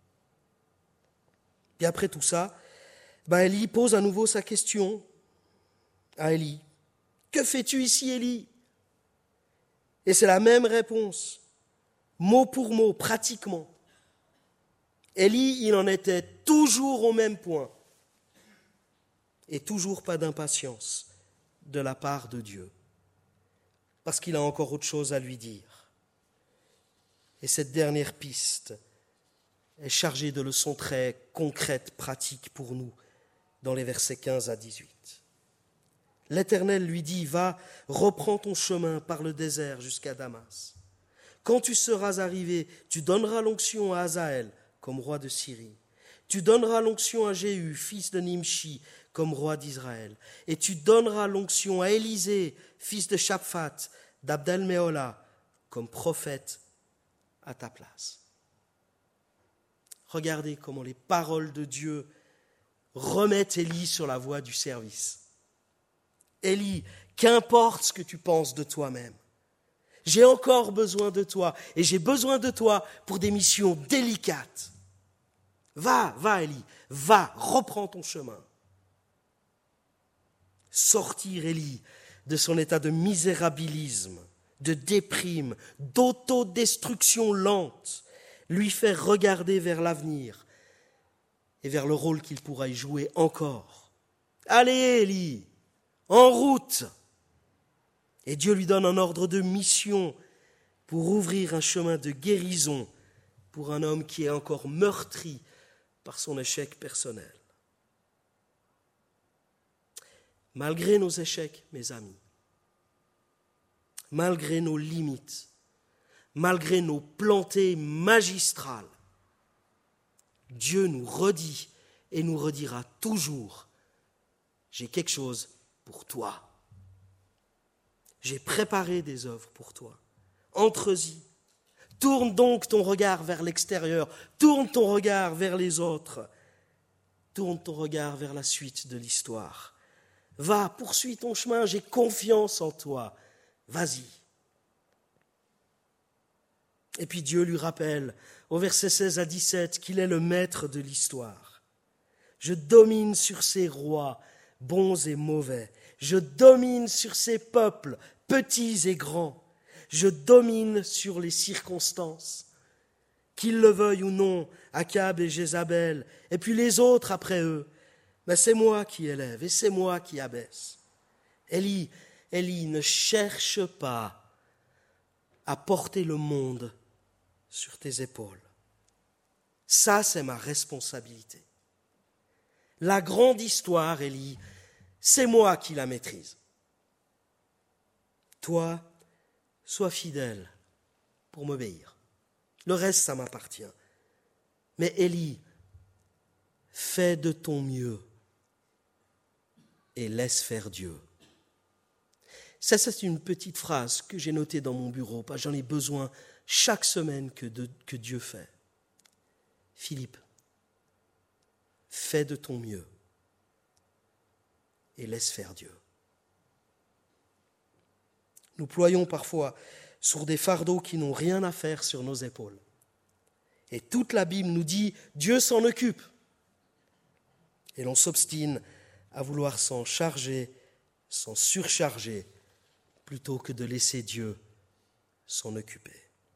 Et après tout ça, Élie pose à nouveau sa question à Élie. « Que fais-tu ici, Élie ?» Et c'est la même réponse, mot pour mot, pratiquement. Élie, il en était toujours au même point. Et toujours pas d'impatience de la part de Dieu. Parce qu'il a encore autre chose à lui dire. Et cette dernière piste est chargée de leçons très concrètes, pratiques pour nous, dans les versets 15 à 18. L'Éternel lui dit, va, reprends ton chemin par le désert jusqu'à Damas. Quand tu seras arrivé, tu donneras l'onction à Hazaël comme roi de Syrie. Tu donneras l'onction à Jéhu, fils de Nimshi, comme roi d'Israël. Et tu donneras l'onction à Élisée, fils de Shaphat, d'Abdel-Méhola, comme prophète à ta place. Regardez comment les paroles de Dieu remettent Élie sur la voie du service. Élie, qu'importe ce que tu penses de toi-même, j'ai encore besoin de toi et j'ai besoin de toi pour des missions délicates. Va, Élie, va, reprends ton chemin. Sortir Élie de son état de misérabilisme, de déprime, d'autodestruction lente, lui faire regarder vers l'avenir et vers le rôle qu'il pourra y jouer encore. Allez, Élie, en route. Et Dieu lui donne un ordre de mission pour ouvrir un chemin de guérison pour un homme qui est encore meurtri par son échec personnel. Malgré nos échecs, mes amis, malgré nos limites, malgré nos plantées magistrales, Dieu nous redit et nous redira toujours, j'ai quelque chose pour toi. J'ai préparé des œuvres pour toi. Entre-y. Tourne donc ton regard vers l'extérieur. Tourne ton regard vers les autres. Tourne ton regard vers la suite de l'histoire. Va, poursuis ton chemin, j'ai confiance en toi. Vas-y. Et puis Dieu lui rappelle, au verset 16 à 17, qu'il est le maître de l'histoire. Je domine sur ces rois, bons et mauvais. Je domine sur ces peuples, petits et grands. Je domine sur les circonstances. Qu'ils le veuillent ou non, Akab et Jézabel, et puis les autres après eux. Mais c'est moi qui élève et c'est moi qui abaisse. Élie, ne cherche pas à porter le monde sur tes épaules. Ça, c'est ma responsabilité. La grande histoire, Élie, c'est moi qui la maîtrise. Toi, sois fidèle pour m'obéir. Le reste, ça m'appartient. Mais Élie, fais de ton mieux et laisse faire Dieu. Ça, c'est une petite phrase que j'ai notée dans mon bureau. J'en ai besoin chaque semaine que Dieu fait. Philippe, fais de ton mieux et laisse faire Dieu. Nous ployons parfois sur des fardeaux qui n'ont rien à faire sur nos épaules. Et toute la Bible nous dit « Dieu s'en occupe ». Et l'on s'obstine à vouloir s'en charger, s'en surcharger, plutôt que de laisser Dieu s'en occuper.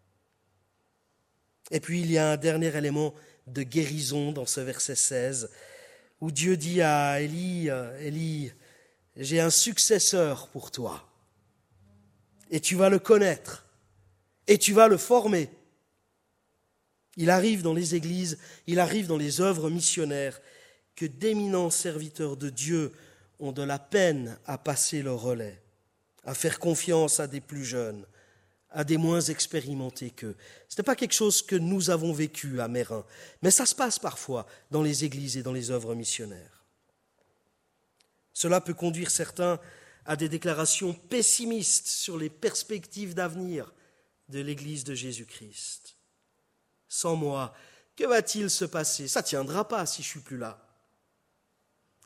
Et puis il y a un dernier élément de guérison dans ce verset 16, où Dieu dit à Élie, Élie, j'ai un successeur pour toi, et tu vas le connaître, et tu vas le former. Il arrive dans les églises, il arrive dans les œuvres missionnaires, que d'éminents serviteurs de Dieu ont de la peine à passer le relais, à faire confiance à des plus jeunes, à des moins expérimentés qu'eux. Ce n'est pas quelque chose que nous avons vécu à Mérin, mais ça se passe parfois dans les églises et dans les œuvres missionnaires. Cela peut conduire certains à des déclarations pessimistes sur les perspectives d'avenir de l'Église de Jésus-Christ. Sans moi, que va-t-il se passer ? Ça ne tiendra pas si je ne suis plus là.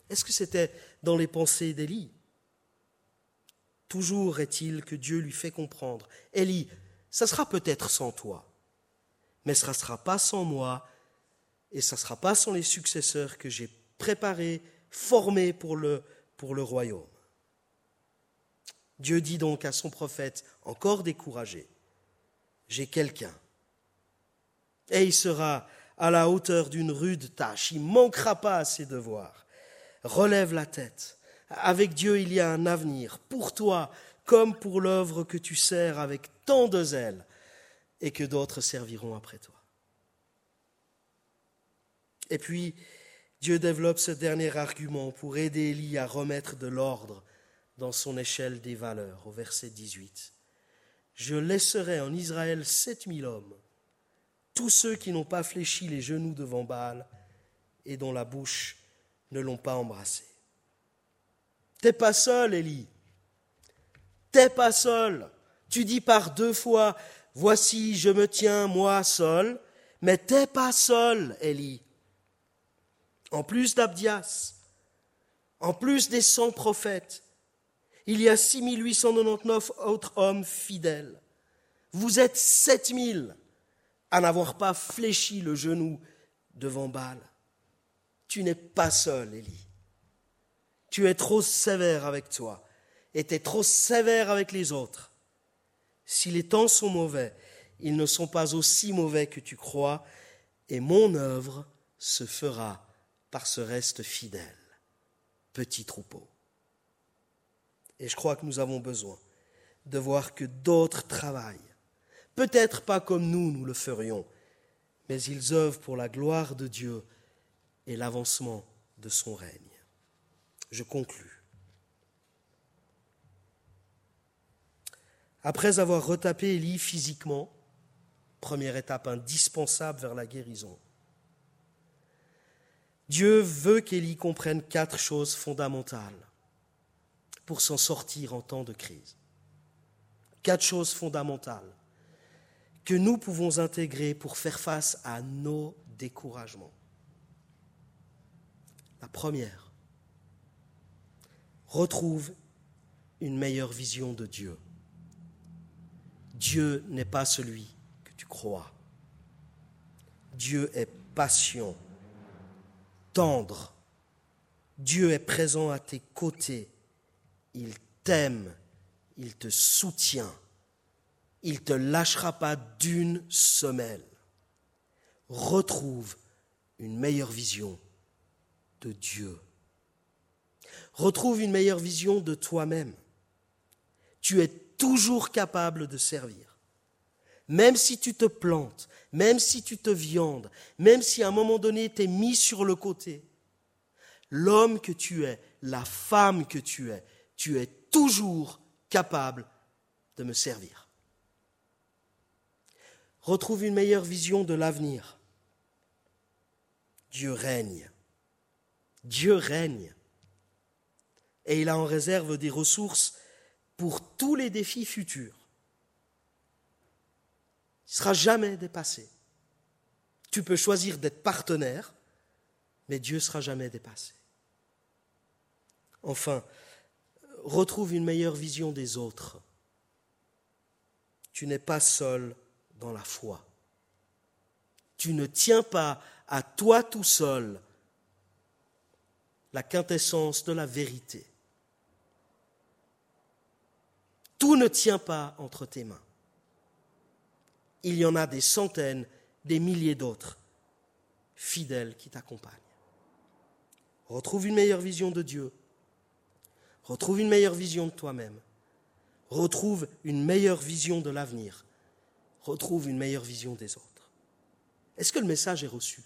Est-ce que c'était dans les pensées d'Élie? Toujours est-il que Dieu lui fait comprendre, Élie, ça sera peut-être sans toi, mais ça ne sera pas sans moi, et ça ne sera pas sans les successeurs que j'ai préparés, formés pour le royaume. Dieu dit donc à son prophète, encore découragé, j'ai quelqu'un, et il sera à la hauteur d'une rude tâche, il ne manquera pas à ses devoirs. Relève la tête. Avec Dieu, il y a un avenir, pour toi comme pour l'œuvre que tu sers avec tant de zèle et que d'autres serviront après toi. Et puis, Dieu développe ce dernier argument pour aider Élie à remettre de l'ordre dans son échelle des valeurs, au verset 18. Je laisserai en Israël 7000 hommes, tous ceux qui n'ont pas fléchi les genoux devant Baal et dont la bouche ne l'ont pas embrassé. T'es pas seul, Élie. T'es pas seul. Tu dis par 2 fois, voici, je me tiens, moi, seul. Mais t'es pas seul, Élie. En plus d'Abdias, en plus des 100 prophètes, il y a 6899 autres hommes fidèles. Vous êtes 7000 à n'avoir pas fléchi le genou devant Baal. Tu n'es pas seul, Élie. Tu es trop sévère avec toi et tu es trop sévère avec les autres. Si les temps sont mauvais, ils ne sont pas aussi mauvais que tu crois, et mon œuvre se fera par ce reste fidèle, petit troupeau. Et je crois que nous avons besoin de voir que d'autres travaillent, peut-être pas comme nous le ferions, mais ils œuvrent pour la gloire de Dieu et l'avancement de son règne. Je conclus. Après avoir retapé Élie physiquement, première étape indispensable vers la guérison, Dieu veut qu'Élie comprenne 4 choses fondamentales pour s'en sortir en temps de crise. 4 choses fondamentales que nous pouvons intégrer pour faire face à nos découragements. La première, retrouve une meilleure vision de Dieu. Dieu n'est pas celui que tu crois. Dieu est patient, tendre. Dieu est présent à tes côtés. Il t'aime, il te soutient. Il ne te lâchera pas d'une semelle. Retrouve une meilleure vision de Dieu. Retrouve une meilleure vision de toi-même. Tu es toujours capable de servir. Même si tu te plantes, même si tu te viandes, même si à un moment donné tu es mis sur le côté, l'homme que tu es, la femme que tu es toujours capable de me servir. Retrouve une meilleure vision de l'avenir. Dieu règne. Dieu règne. Et il a en réserve des ressources pour tous les défis futurs. Il ne sera jamais dépassé. Tu peux choisir d'être partenaire, mais Dieu ne sera jamais dépassé. Enfin, retrouve une meilleure vision des autres. Tu n'es pas seul dans la foi. Tu ne tiens pas à toi tout seul la quintessence de la vérité. Tout ne tient pas entre tes mains. Il y en a des centaines, des milliers d'autres, fidèles qui t'accompagnent. Retrouve une meilleure vision de Dieu. Retrouve une meilleure vision de toi-même. Retrouve une meilleure vision de l'avenir. Retrouve une meilleure vision des autres. Est-ce que le message est reçu?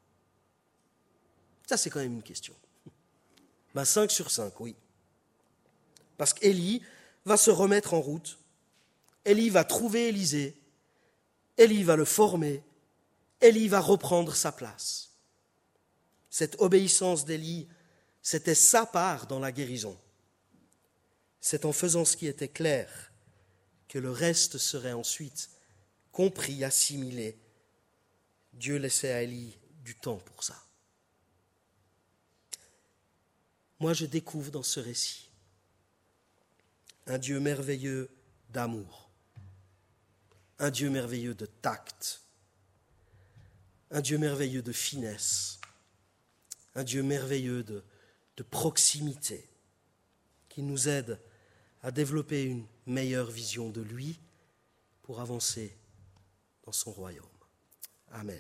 Ça, c'est quand même une question. 5 sur 5, oui. Parce qu'Élie va se remettre en route. Élie va trouver Élisée. Élie va le former. Élie va reprendre sa place. Cette obéissance d'Élie, c'était sa part dans la guérison. C'est en faisant ce qui était clair que le reste serait ensuite compris, assimilé. Dieu laissait à Élie du temps pour ça. moi je découvre dans ce récit un Dieu merveilleux d'amour, un Dieu merveilleux de tact, un Dieu merveilleux de finesse, un Dieu merveilleux de proximité, qui nous aide à développer une meilleure vision de lui pour avancer dans son royaume. Amen.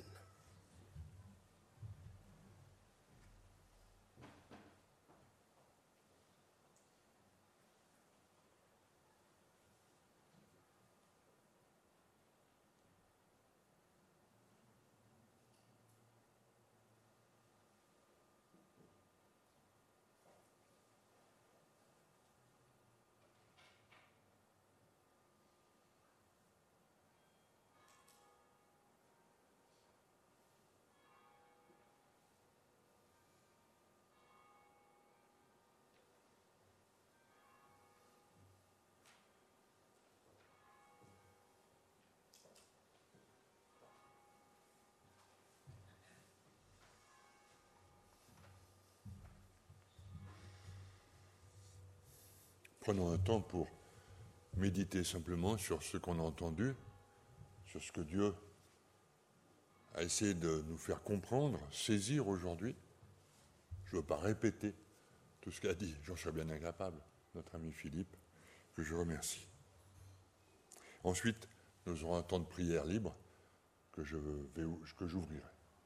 Prenons un temps pour méditer simplement sur ce qu'on a entendu, sur ce que Dieu a essayé de nous faire comprendre, saisir aujourd'hui. Je ne veux pas répéter tout ce qu'a dit, j'en serais bien incapable, notre ami Philippe, que je remercie. Ensuite, nous aurons un temps de prière libre que j'ouvrirai.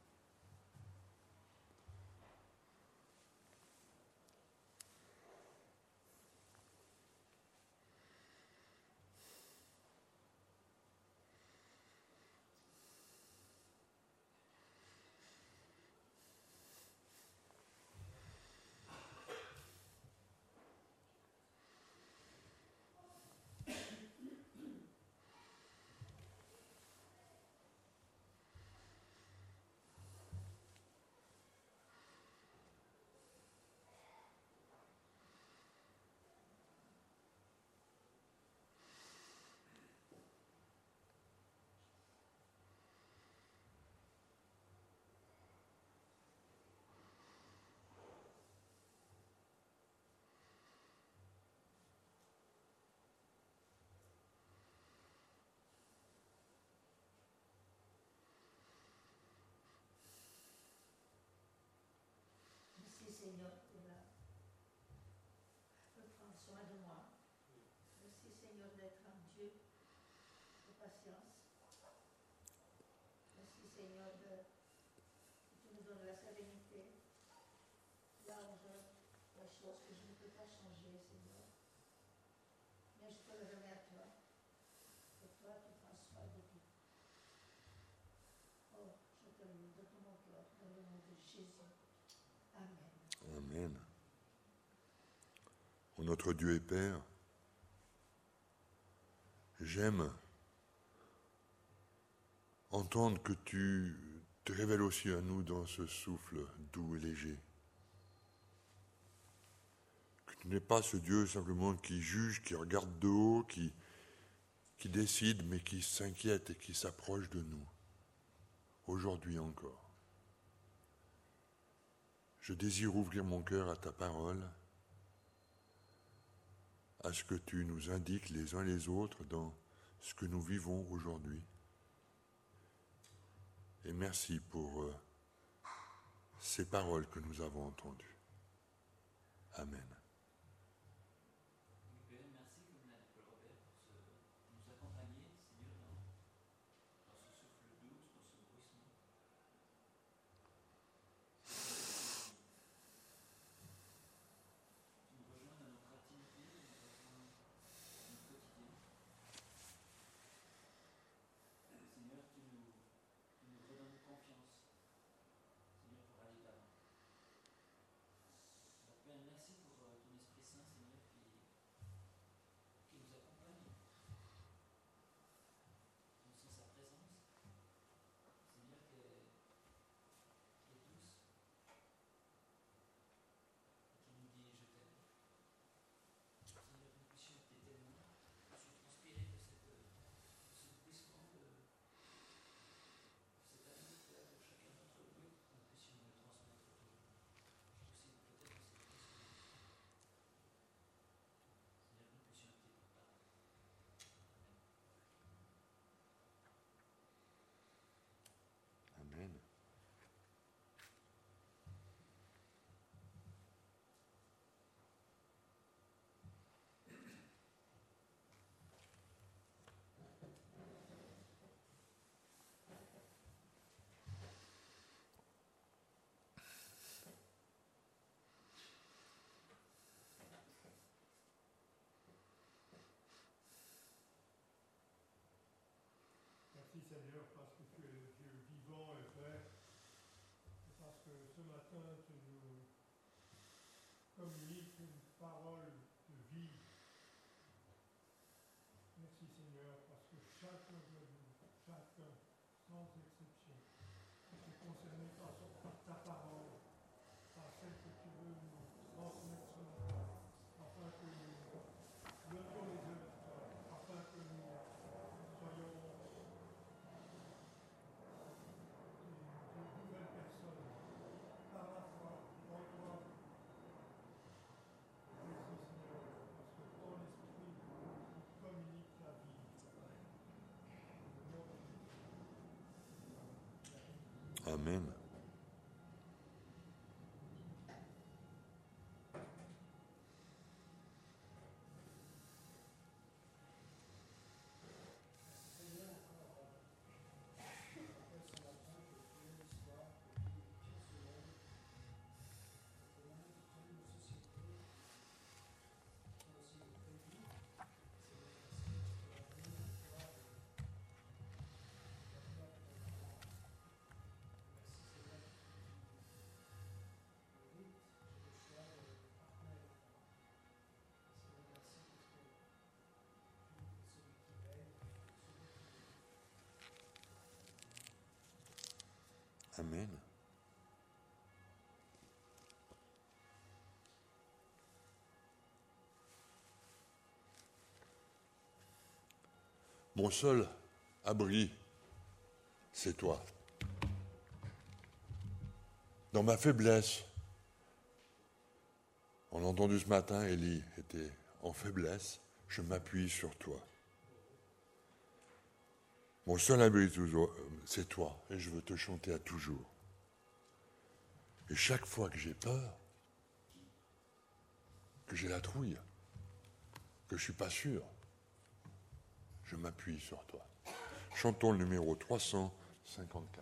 Seigneur, de prendre soin de moi. Merci Seigneur d'être un Dieu de patience. Merci Seigneur que tu nous donnes la sérénité là où je les choses que je ne peux pas changer, Seigneur. Mais je te le remets à toi. Que toi tu prends soin de tout. Oh, je te le dis de tout mon cœur, dans le nom de Jésus. Amen. Amen. Ô notre Dieu et Père, j'aime entendre que tu te révèles aussi à nous dans ce souffle doux et léger. Que tu n'es pas ce Dieu simplement qui juge, qui regarde de haut, qui décide, mais qui s'inquiète et qui s'approche de nous, aujourd'hui encore. Je désire ouvrir mon cœur à ta parole, à ce que tu nous indiques les uns les autres dans ce que nous vivons aujourd'hui. Et merci pour ces paroles que nous avons entendues. Amen. Merci, comme l'a dit Paul Robert, pour nous accompagner, Seigneur, dans ce souffle doux, dans ce bruissement. Tu nous rejoins dans notre intimité, tu nous rejoins dans notre quotidien. Seigneur, tu nous redonnes confiance, Seigneur, pour aller d'avant. Alors, Père, merci pour matin, tu nous communiques une parole de vie. Merci Seigneur, parce que chacun de nous, chacun, sans exception, est concerné par ta parole, par celle que tu veux nous transmettre ce matin, afin que nous levions les yeux vers toi, afin que nous soyons de nouvelles personnes, par la foi, en toi. Merci Seigneur, parce que ton esprit nous communique la vie. Au nom de Jésus. Amen. Amen. Mon seul abri, c'est toi. Dans ma faiblesse, on l'a entendu ce matin, Élie était en faiblesse, je m'appuie sur toi. Mon seul abri, c'est toi, et je veux te chanter à toujours. Et chaque fois que j'ai peur, que j'ai la trouille, que je ne suis pas sûr, je m'appuie sur toi. Chantons le numéro 354.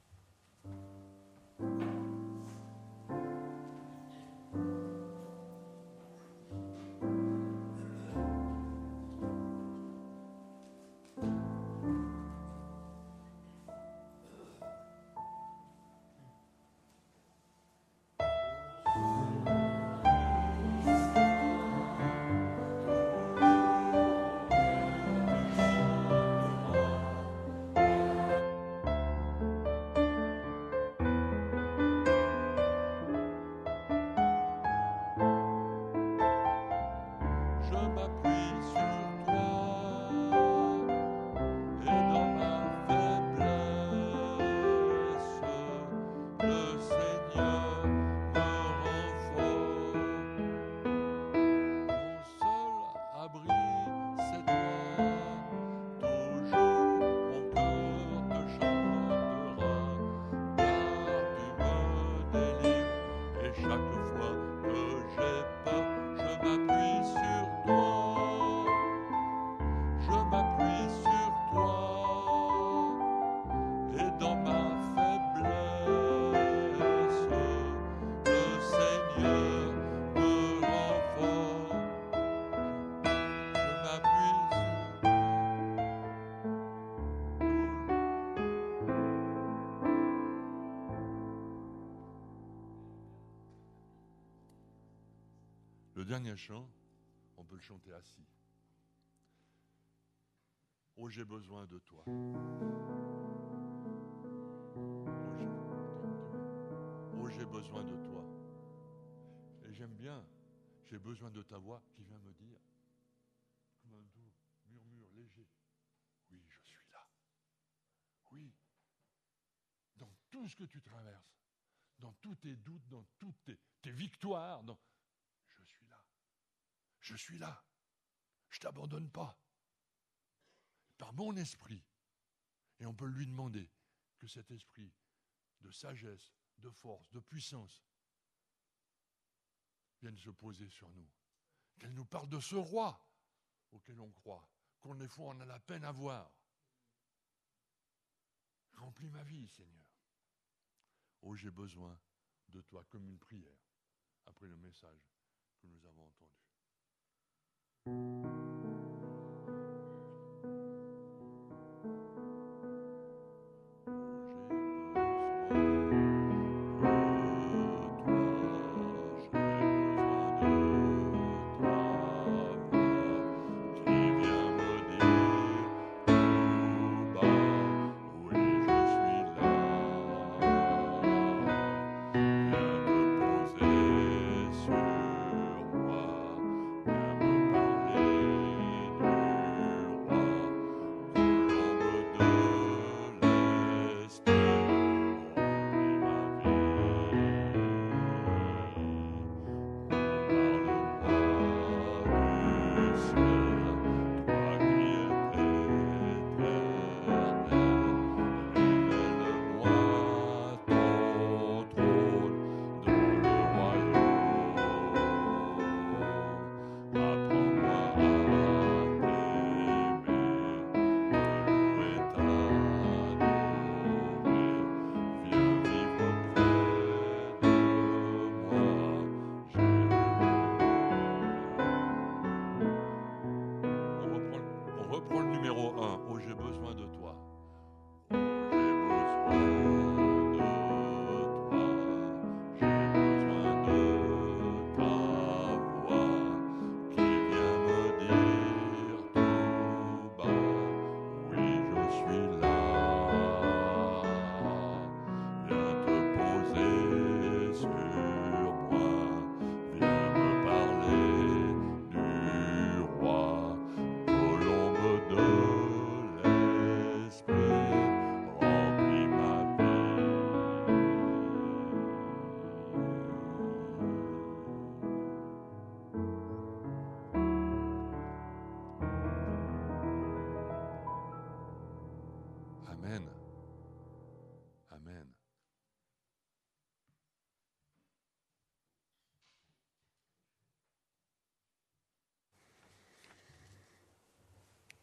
Le dernier chant, on peut le chanter assis. Oh, j'ai besoin de toi. Oh, j'ai besoin de toi. Et j'aime bien, j'ai besoin de ta voix qui vient me dire, comme un doux murmure léger, oui, je suis là. Oui, dans tout ce que tu traverses, dans tous tes doutes, dans toutes tes victoires, je suis là. Je suis là. Je ne t'abandonne pas. Par mon esprit. Et on peut lui demander que cet esprit de sagesse, de force, de puissance vienne se poser sur nous. Qu'elle nous parle de ce roi auquel on croit, qu'on des fois on a la peine à voir. Remplis ma vie, Seigneur. Oh, j'ai besoin de toi, comme une prière, après le message que nous avons entendu. Oh, j'ai besoin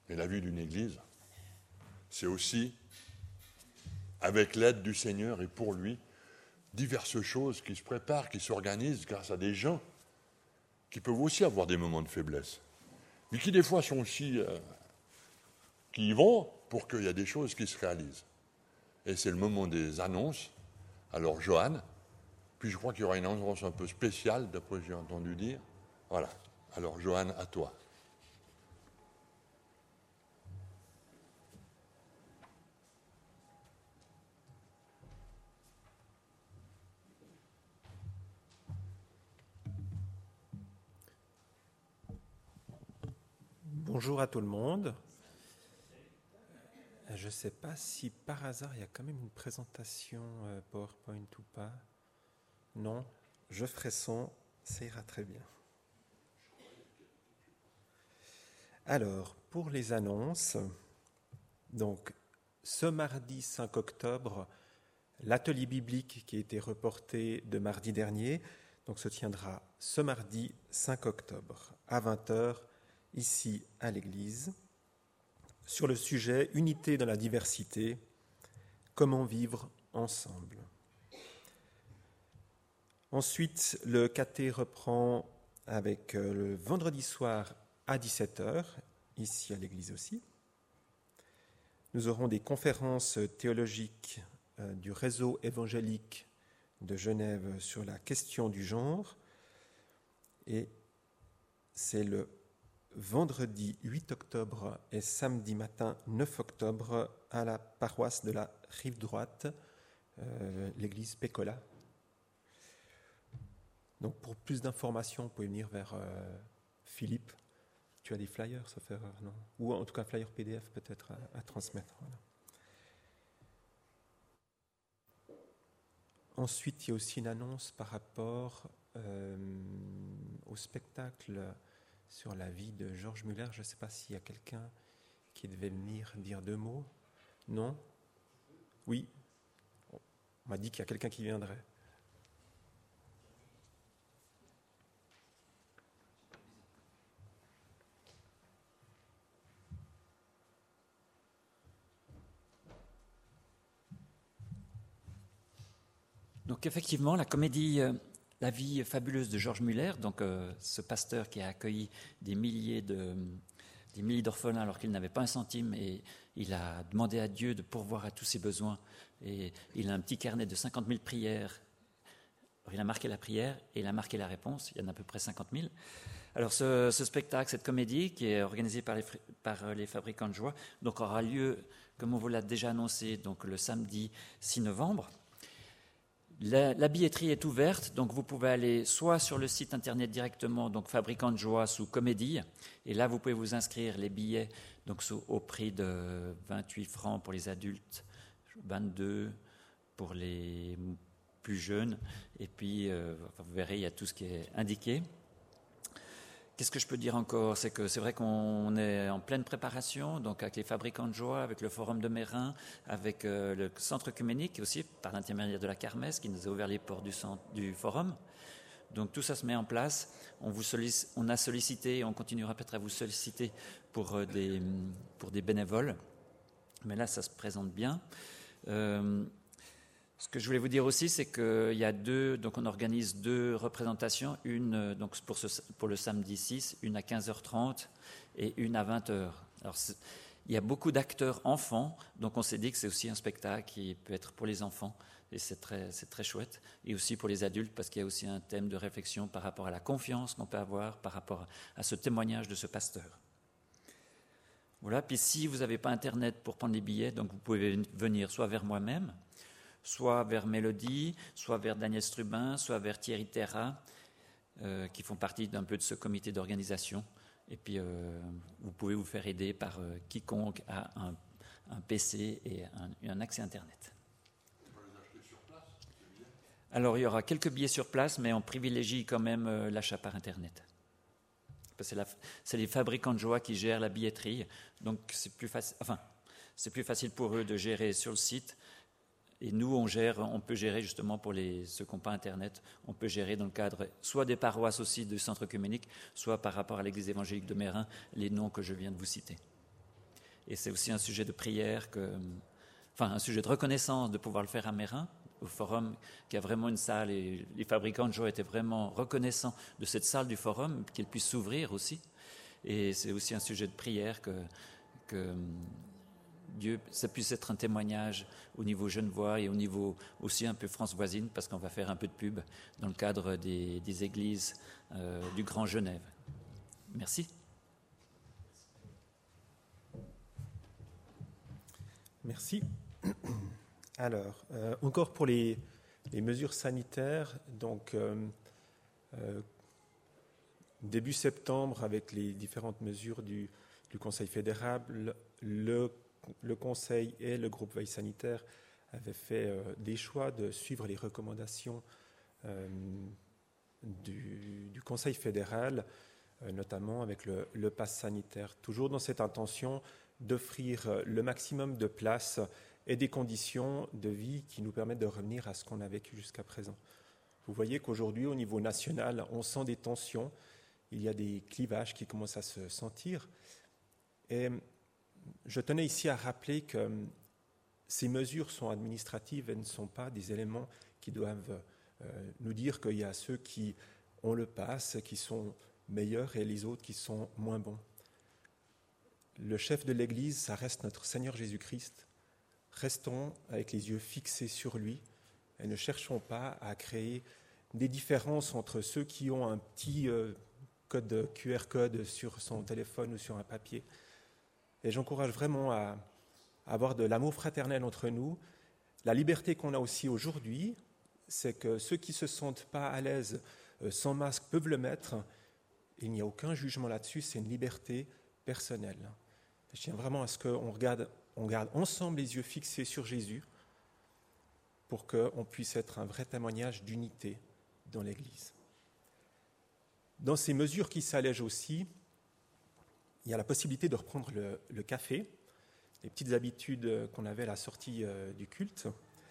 Et la vie d'une Église, c'est aussi, avec l'aide du Seigneur et pour lui, diverses choses qui se préparent, qui s'organisent grâce à des gens qui peuvent aussi avoir des moments de faiblesse, mais qui des fois sont aussi... qui y vont pour qu'il y ait des choses qui se réalisent. Et c'est le moment des annonces. Alors, Johan, puis je crois qu'il y aura une annonce un peu spéciale, d'après ce que j'ai entendu dire. Voilà. Alors, Johan, à toi. Bonjour à tout le monde. Je ne sais pas si par hasard il y a quand même une présentation PowerPoint ou pas. Non, je ferai son, ça ira très bien. Alors, pour les annonces, donc ce mardi 5 octobre, l'atelier biblique qui a été reporté de mardi dernier, donc se tiendra ce mardi 5 octobre à 20h ici à l'église, sur le sujet « Unité dans la diversité, comment vivre ensemble ». Ensuite, le caté reprend avec le vendredi soir à 17h, ici à l'église aussi. Nous aurons des conférences théologiques du réseau évangélique de Genève sur la question du genre. Et c'est le vendredi 8 octobre et samedi matin 9 octobre à la paroisse de la Rive Droite, l'église Pécola. Donc pour plus d'informations, vous pouvez venir vers Philippe. Tu as des flyers, sauf erreur, non? Ou en tout cas un flyer PDF peut-être à transmettre. Voilà. Ensuite, il y a aussi une annonce par rapport au spectacle sur la vie de Georges Muller. Je ne sais pas s'il y a quelqu'un qui devait venir dire 2 mots. Non? Oui? On m'a dit qu'il y a quelqu'un qui viendrait. Donc effectivement, la comédie La vie fabuleuse de Georges Muller, donc ce pasteur qui a accueilli des milliers d'orphelins alors qu'il n'avait pas un centime, et il a demandé à Dieu de pourvoir à tous ses besoins, et il a un petit carnet de 50 000 prières. Alors, il a marqué la prière et il a marqué la réponse, il y en a à peu près 50 000. Alors ce spectacle, cette comédie qui est organisée par les Fabricants de Joie, donc aura lieu, comme on vous l'a déjà annoncé, donc le samedi 6 novembre. La billetterie est ouverte, donc vous pouvez aller soit sur le site internet directement, donc Fabricants de Joie sous Comédie, et là vous pouvez vous inscrire les billets donc au prix de 28 francs pour les adultes, 22 pour les plus jeunes, et puis vous verrez, il y a tout ce qui est indiqué. Qu'est-ce que je peux dire encore? C'est que c'est vrai qu'on est en pleine préparation, donc avec les Fabricants de Joie, avec le Forum de Mérin, avec le Centre œcuménique aussi, par l'intermédiaire de la Kermesse, qui nous a ouvert les portes du Forum. Donc tout ça se met en place. On a sollicité, et on continuera peut-être à vous solliciter pour des bénévoles. Mais là, ça se présente bien. Ce que je voulais vous dire aussi, c'est qu'il y a donc on organise 2 représentations, une donc pour le samedi 6, une à 15h30 et une à 20h. Alors il y a beaucoup d'acteurs enfants, donc on s'est dit que c'est aussi un spectacle qui peut être pour les enfants, et c'est très chouette, et aussi pour les adultes, parce qu'il y a aussi un thème de réflexion par rapport à la confiance qu'on peut avoir par rapport à ce témoignage de ce pasteur. Voilà, puis si vous n'avez pas Internet pour prendre les billets, donc vous pouvez venir soit vers moi-même, soit vers Mélodie, soit vers Daniel Strubin, soit vers Thierry Terra, qui font partie d'un peu de ce comité d'organisation. Et puis, vous pouvez vous faire aider par quiconque a un PC et un accès Internet. On peut les acheter sur place, ces billets? Alors, il y aura quelques billets sur place, mais on privilégie quand même l'achat par Internet. Parce que c'est les Fabricants de Joie qui gèrent la billetterie, donc c'est plus facile pour eux de gérer sur le site. Et nous, on peut gérer justement pour ceux qui n'ont pas Internet, on peut gérer dans le cadre soit des paroisses aussi du centre œcuménique, soit par rapport à l'église évangélique de Mérin, les noms que je viens de vous citer. Et c'est aussi un sujet de prière, un sujet de reconnaissance de pouvoir le faire à Meyrin, au Forum, qui a vraiment une salle, et les fabricants de joie étaient vraiment reconnaissants de cette salle du Forum, qu'elle puisse s'ouvrir aussi. Et c'est aussi un sujet de prière que Dieu, ça puisse être un témoignage au niveau genevois et au niveau aussi un peu France voisine, parce qu'on va faire un peu de pub dans le cadre des églises du Grand Genève. Merci. Merci. Alors, encore pour les mesures sanitaires, donc début septembre, avec les différentes mesures du Conseil fédéral, le Conseil et le groupe veille sanitaire avaient fait des choix de suivre les recommandations du Conseil fédéral, notamment avec le pass sanitaire, toujours dans cette intention d'offrir le maximum de place et des conditions de vie qui nous permettent de revenir à ce qu'on a vécu jusqu'à présent. Vous voyez qu'aujourd'hui, au niveau national, on sent des tensions, il y a des clivages qui commencent à se sentir. Et je tenais ici à rappeler que ces mesures sont administratives et ne sont pas des éléments qui doivent nous dire qu'il y a ceux qui ont le pass, qui sont meilleurs et les autres qui sont moins bons. Le chef de l'Église, ça reste notre Seigneur Jésus-Christ. Restons avec les yeux fixés sur lui et ne cherchons pas à créer des différences entre ceux qui ont un petit code QR code sur son téléphone ou sur un papier. Et j'encourage vraiment à avoir de l'amour fraternel entre nous. La liberté qu'on a aussi aujourd'hui, c'est que ceux qui ne se sentent pas à l'aise sans masque peuvent le mettre. Il n'y a aucun jugement là-dessus, c'est une liberté personnelle. Je tiens vraiment à ce qu'on garde ensemble les yeux fixés sur Jésus pour qu'on puisse être un vrai témoignage d'unité dans l'Église. Dans ces mesures qui s'allègent aussi, il y a la possibilité de reprendre le café, les petites habitudes qu'on avait à la sortie du culte.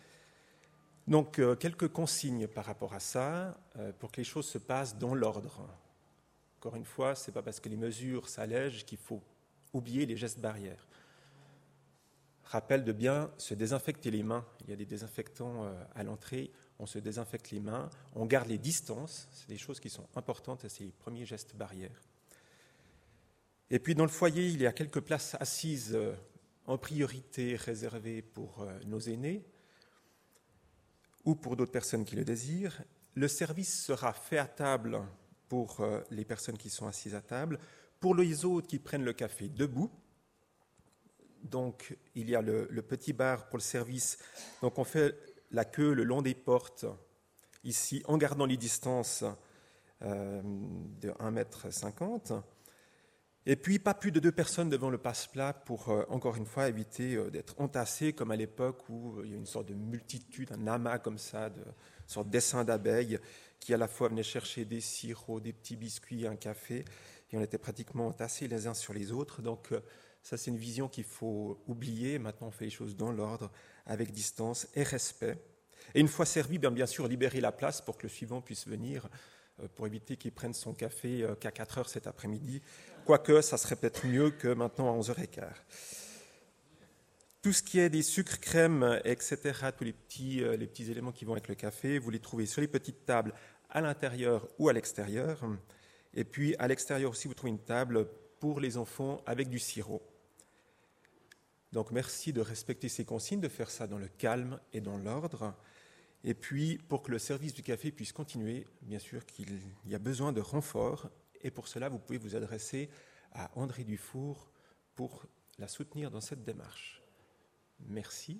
Donc, quelques consignes par rapport à ça, pour que les choses se passent dans l'ordre. Encore une fois, ce n'est pas parce que les mesures s'allègent qu'il faut oublier les gestes barrières. Rappel de bien se désinfecter les mains. Il y a des désinfectants à l'entrée. On se désinfecte les mains. On garde les distances. C'est des choses qui sont importantes et c'est les premiers gestes barrières. Et puis dans le foyer, il y a quelques places assises en priorité réservées pour nos aînés ou pour d'autres personnes qui le désirent. Le service sera fait à table pour les personnes qui sont assises à table. Pour les autres qui prennent le café debout, donc il y a le petit bar pour le service. Donc on fait la queue le long des portes, ici en gardant les distances de 1,50 m. Et puis pas plus de 2 personnes devant le passe-plat pour, encore une fois, éviter d'être entassés comme à l'époque où il y a une sorte de multitude, un amas comme ça, une sorte d'essaim d'abeilles qui à la fois venaient chercher des sirops, des petits biscuits, un café. Et on était pratiquement entassés les uns sur les autres. Donc ça, c'est une vision qu'il faut oublier. Maintenant, on fait les choses dans l'ordre, avec distance et respect. Et une fois servi, bien sûr, libérer la place pour que le suivant puisse venir, pour éviter qu'il prenne son café qu'à 4 heures cet après-midi. Quoique, ça serait peut-être mieux que maintenant à 11h15. Tout ce qui est des sucres, crèmes, etc., tous les petits éléments qui vont avec le café, vous les trouvez sur les petites tables à l'intérieur ou à l'extérieur. Et puis, à l'extérieur aussi, vous trouvez une table pour les enfants avec du sirop. Donc, merci de respecter ces consignes, de faire ça dans le calme et dans l'ordre. Et puis, pour que le service du café puisse continuer, bien sûr qu'il y a besoin de renfort. Et pour cela, vous pouvez vous adresser à André Dufour pour la soutenir dans cette démarche. Merci.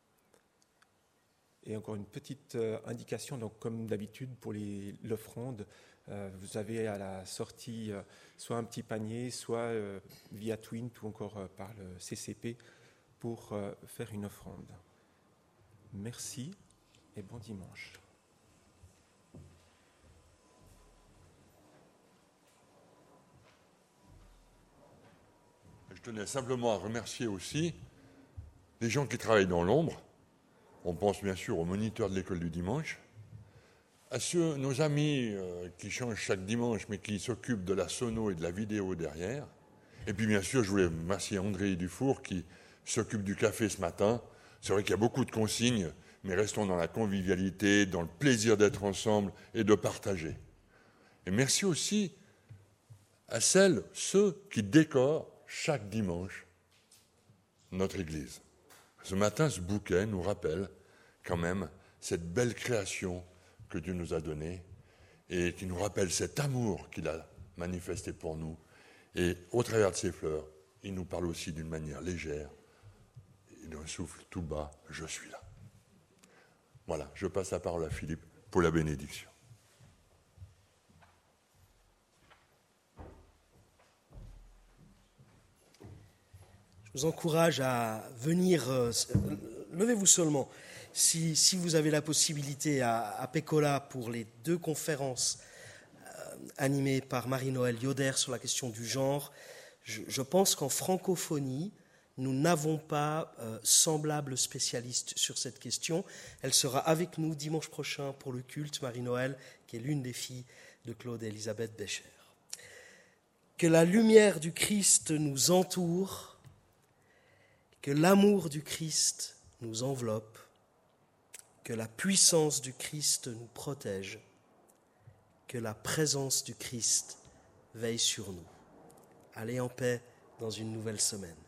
Et encore une petite indication, donc comme d'habitude pour l'offrande, vous avez à la sortie soit un petit panier, soit via Twint ou encore par le CCP pour faire une offrande. Merci et bon dimanche. Je tenais simplement à remercier aussi les gens qui travaillent dans l'ombre. On pense bien sûr aux moniteurs de l'école du dimanche, à nos amis qui changent chaque dimanche mais qui s'occupent de la sono et de la vidéo derrière, Et puis bien sûr, je voulais remercier André Dufour qui s'occupe du café ce matin. C'est vrai qu'il y a beaucoup de consignes, mais restons dans la convivialité, dans le plaisir d'être ensemble et de partager. Et merci aussi à ceux qui décorent chaque dimanche notre Église. Ce matin, ce bouquet nous rappelle quand même cette belle création que Dieu nous a donnée et qui nous rappelle cet amour qu'il a manifesté pour nous. Et au travers de ces fleurs, il nous parle aussi d'une manière légère et d'un souffle tout bas, je suis là. Voilà, je passe la parole à Philippe pour la bénédiction. Je vous encourage à venir, levez-vous seulement, si vous avez la possibilité à Pécola pour les 2 conférences animées par Marie-Noël Yoder sur la question du genre. Je pense qu'en francophonie, nous n'avons pas semblable spécialiste sur cette question. Elle sera avec nous dimanche prochain pour le culte, Marie-Noël, qui est l'une des filles de Claude et Elisabeth Becher. Que la lumière du Christ nous entoure, que l'amour du Christ nous enveloppe, que la puissance du Christ nous protège, que la présence du Christ veille sur nous. Allez en paix dans une nouvelle semaine.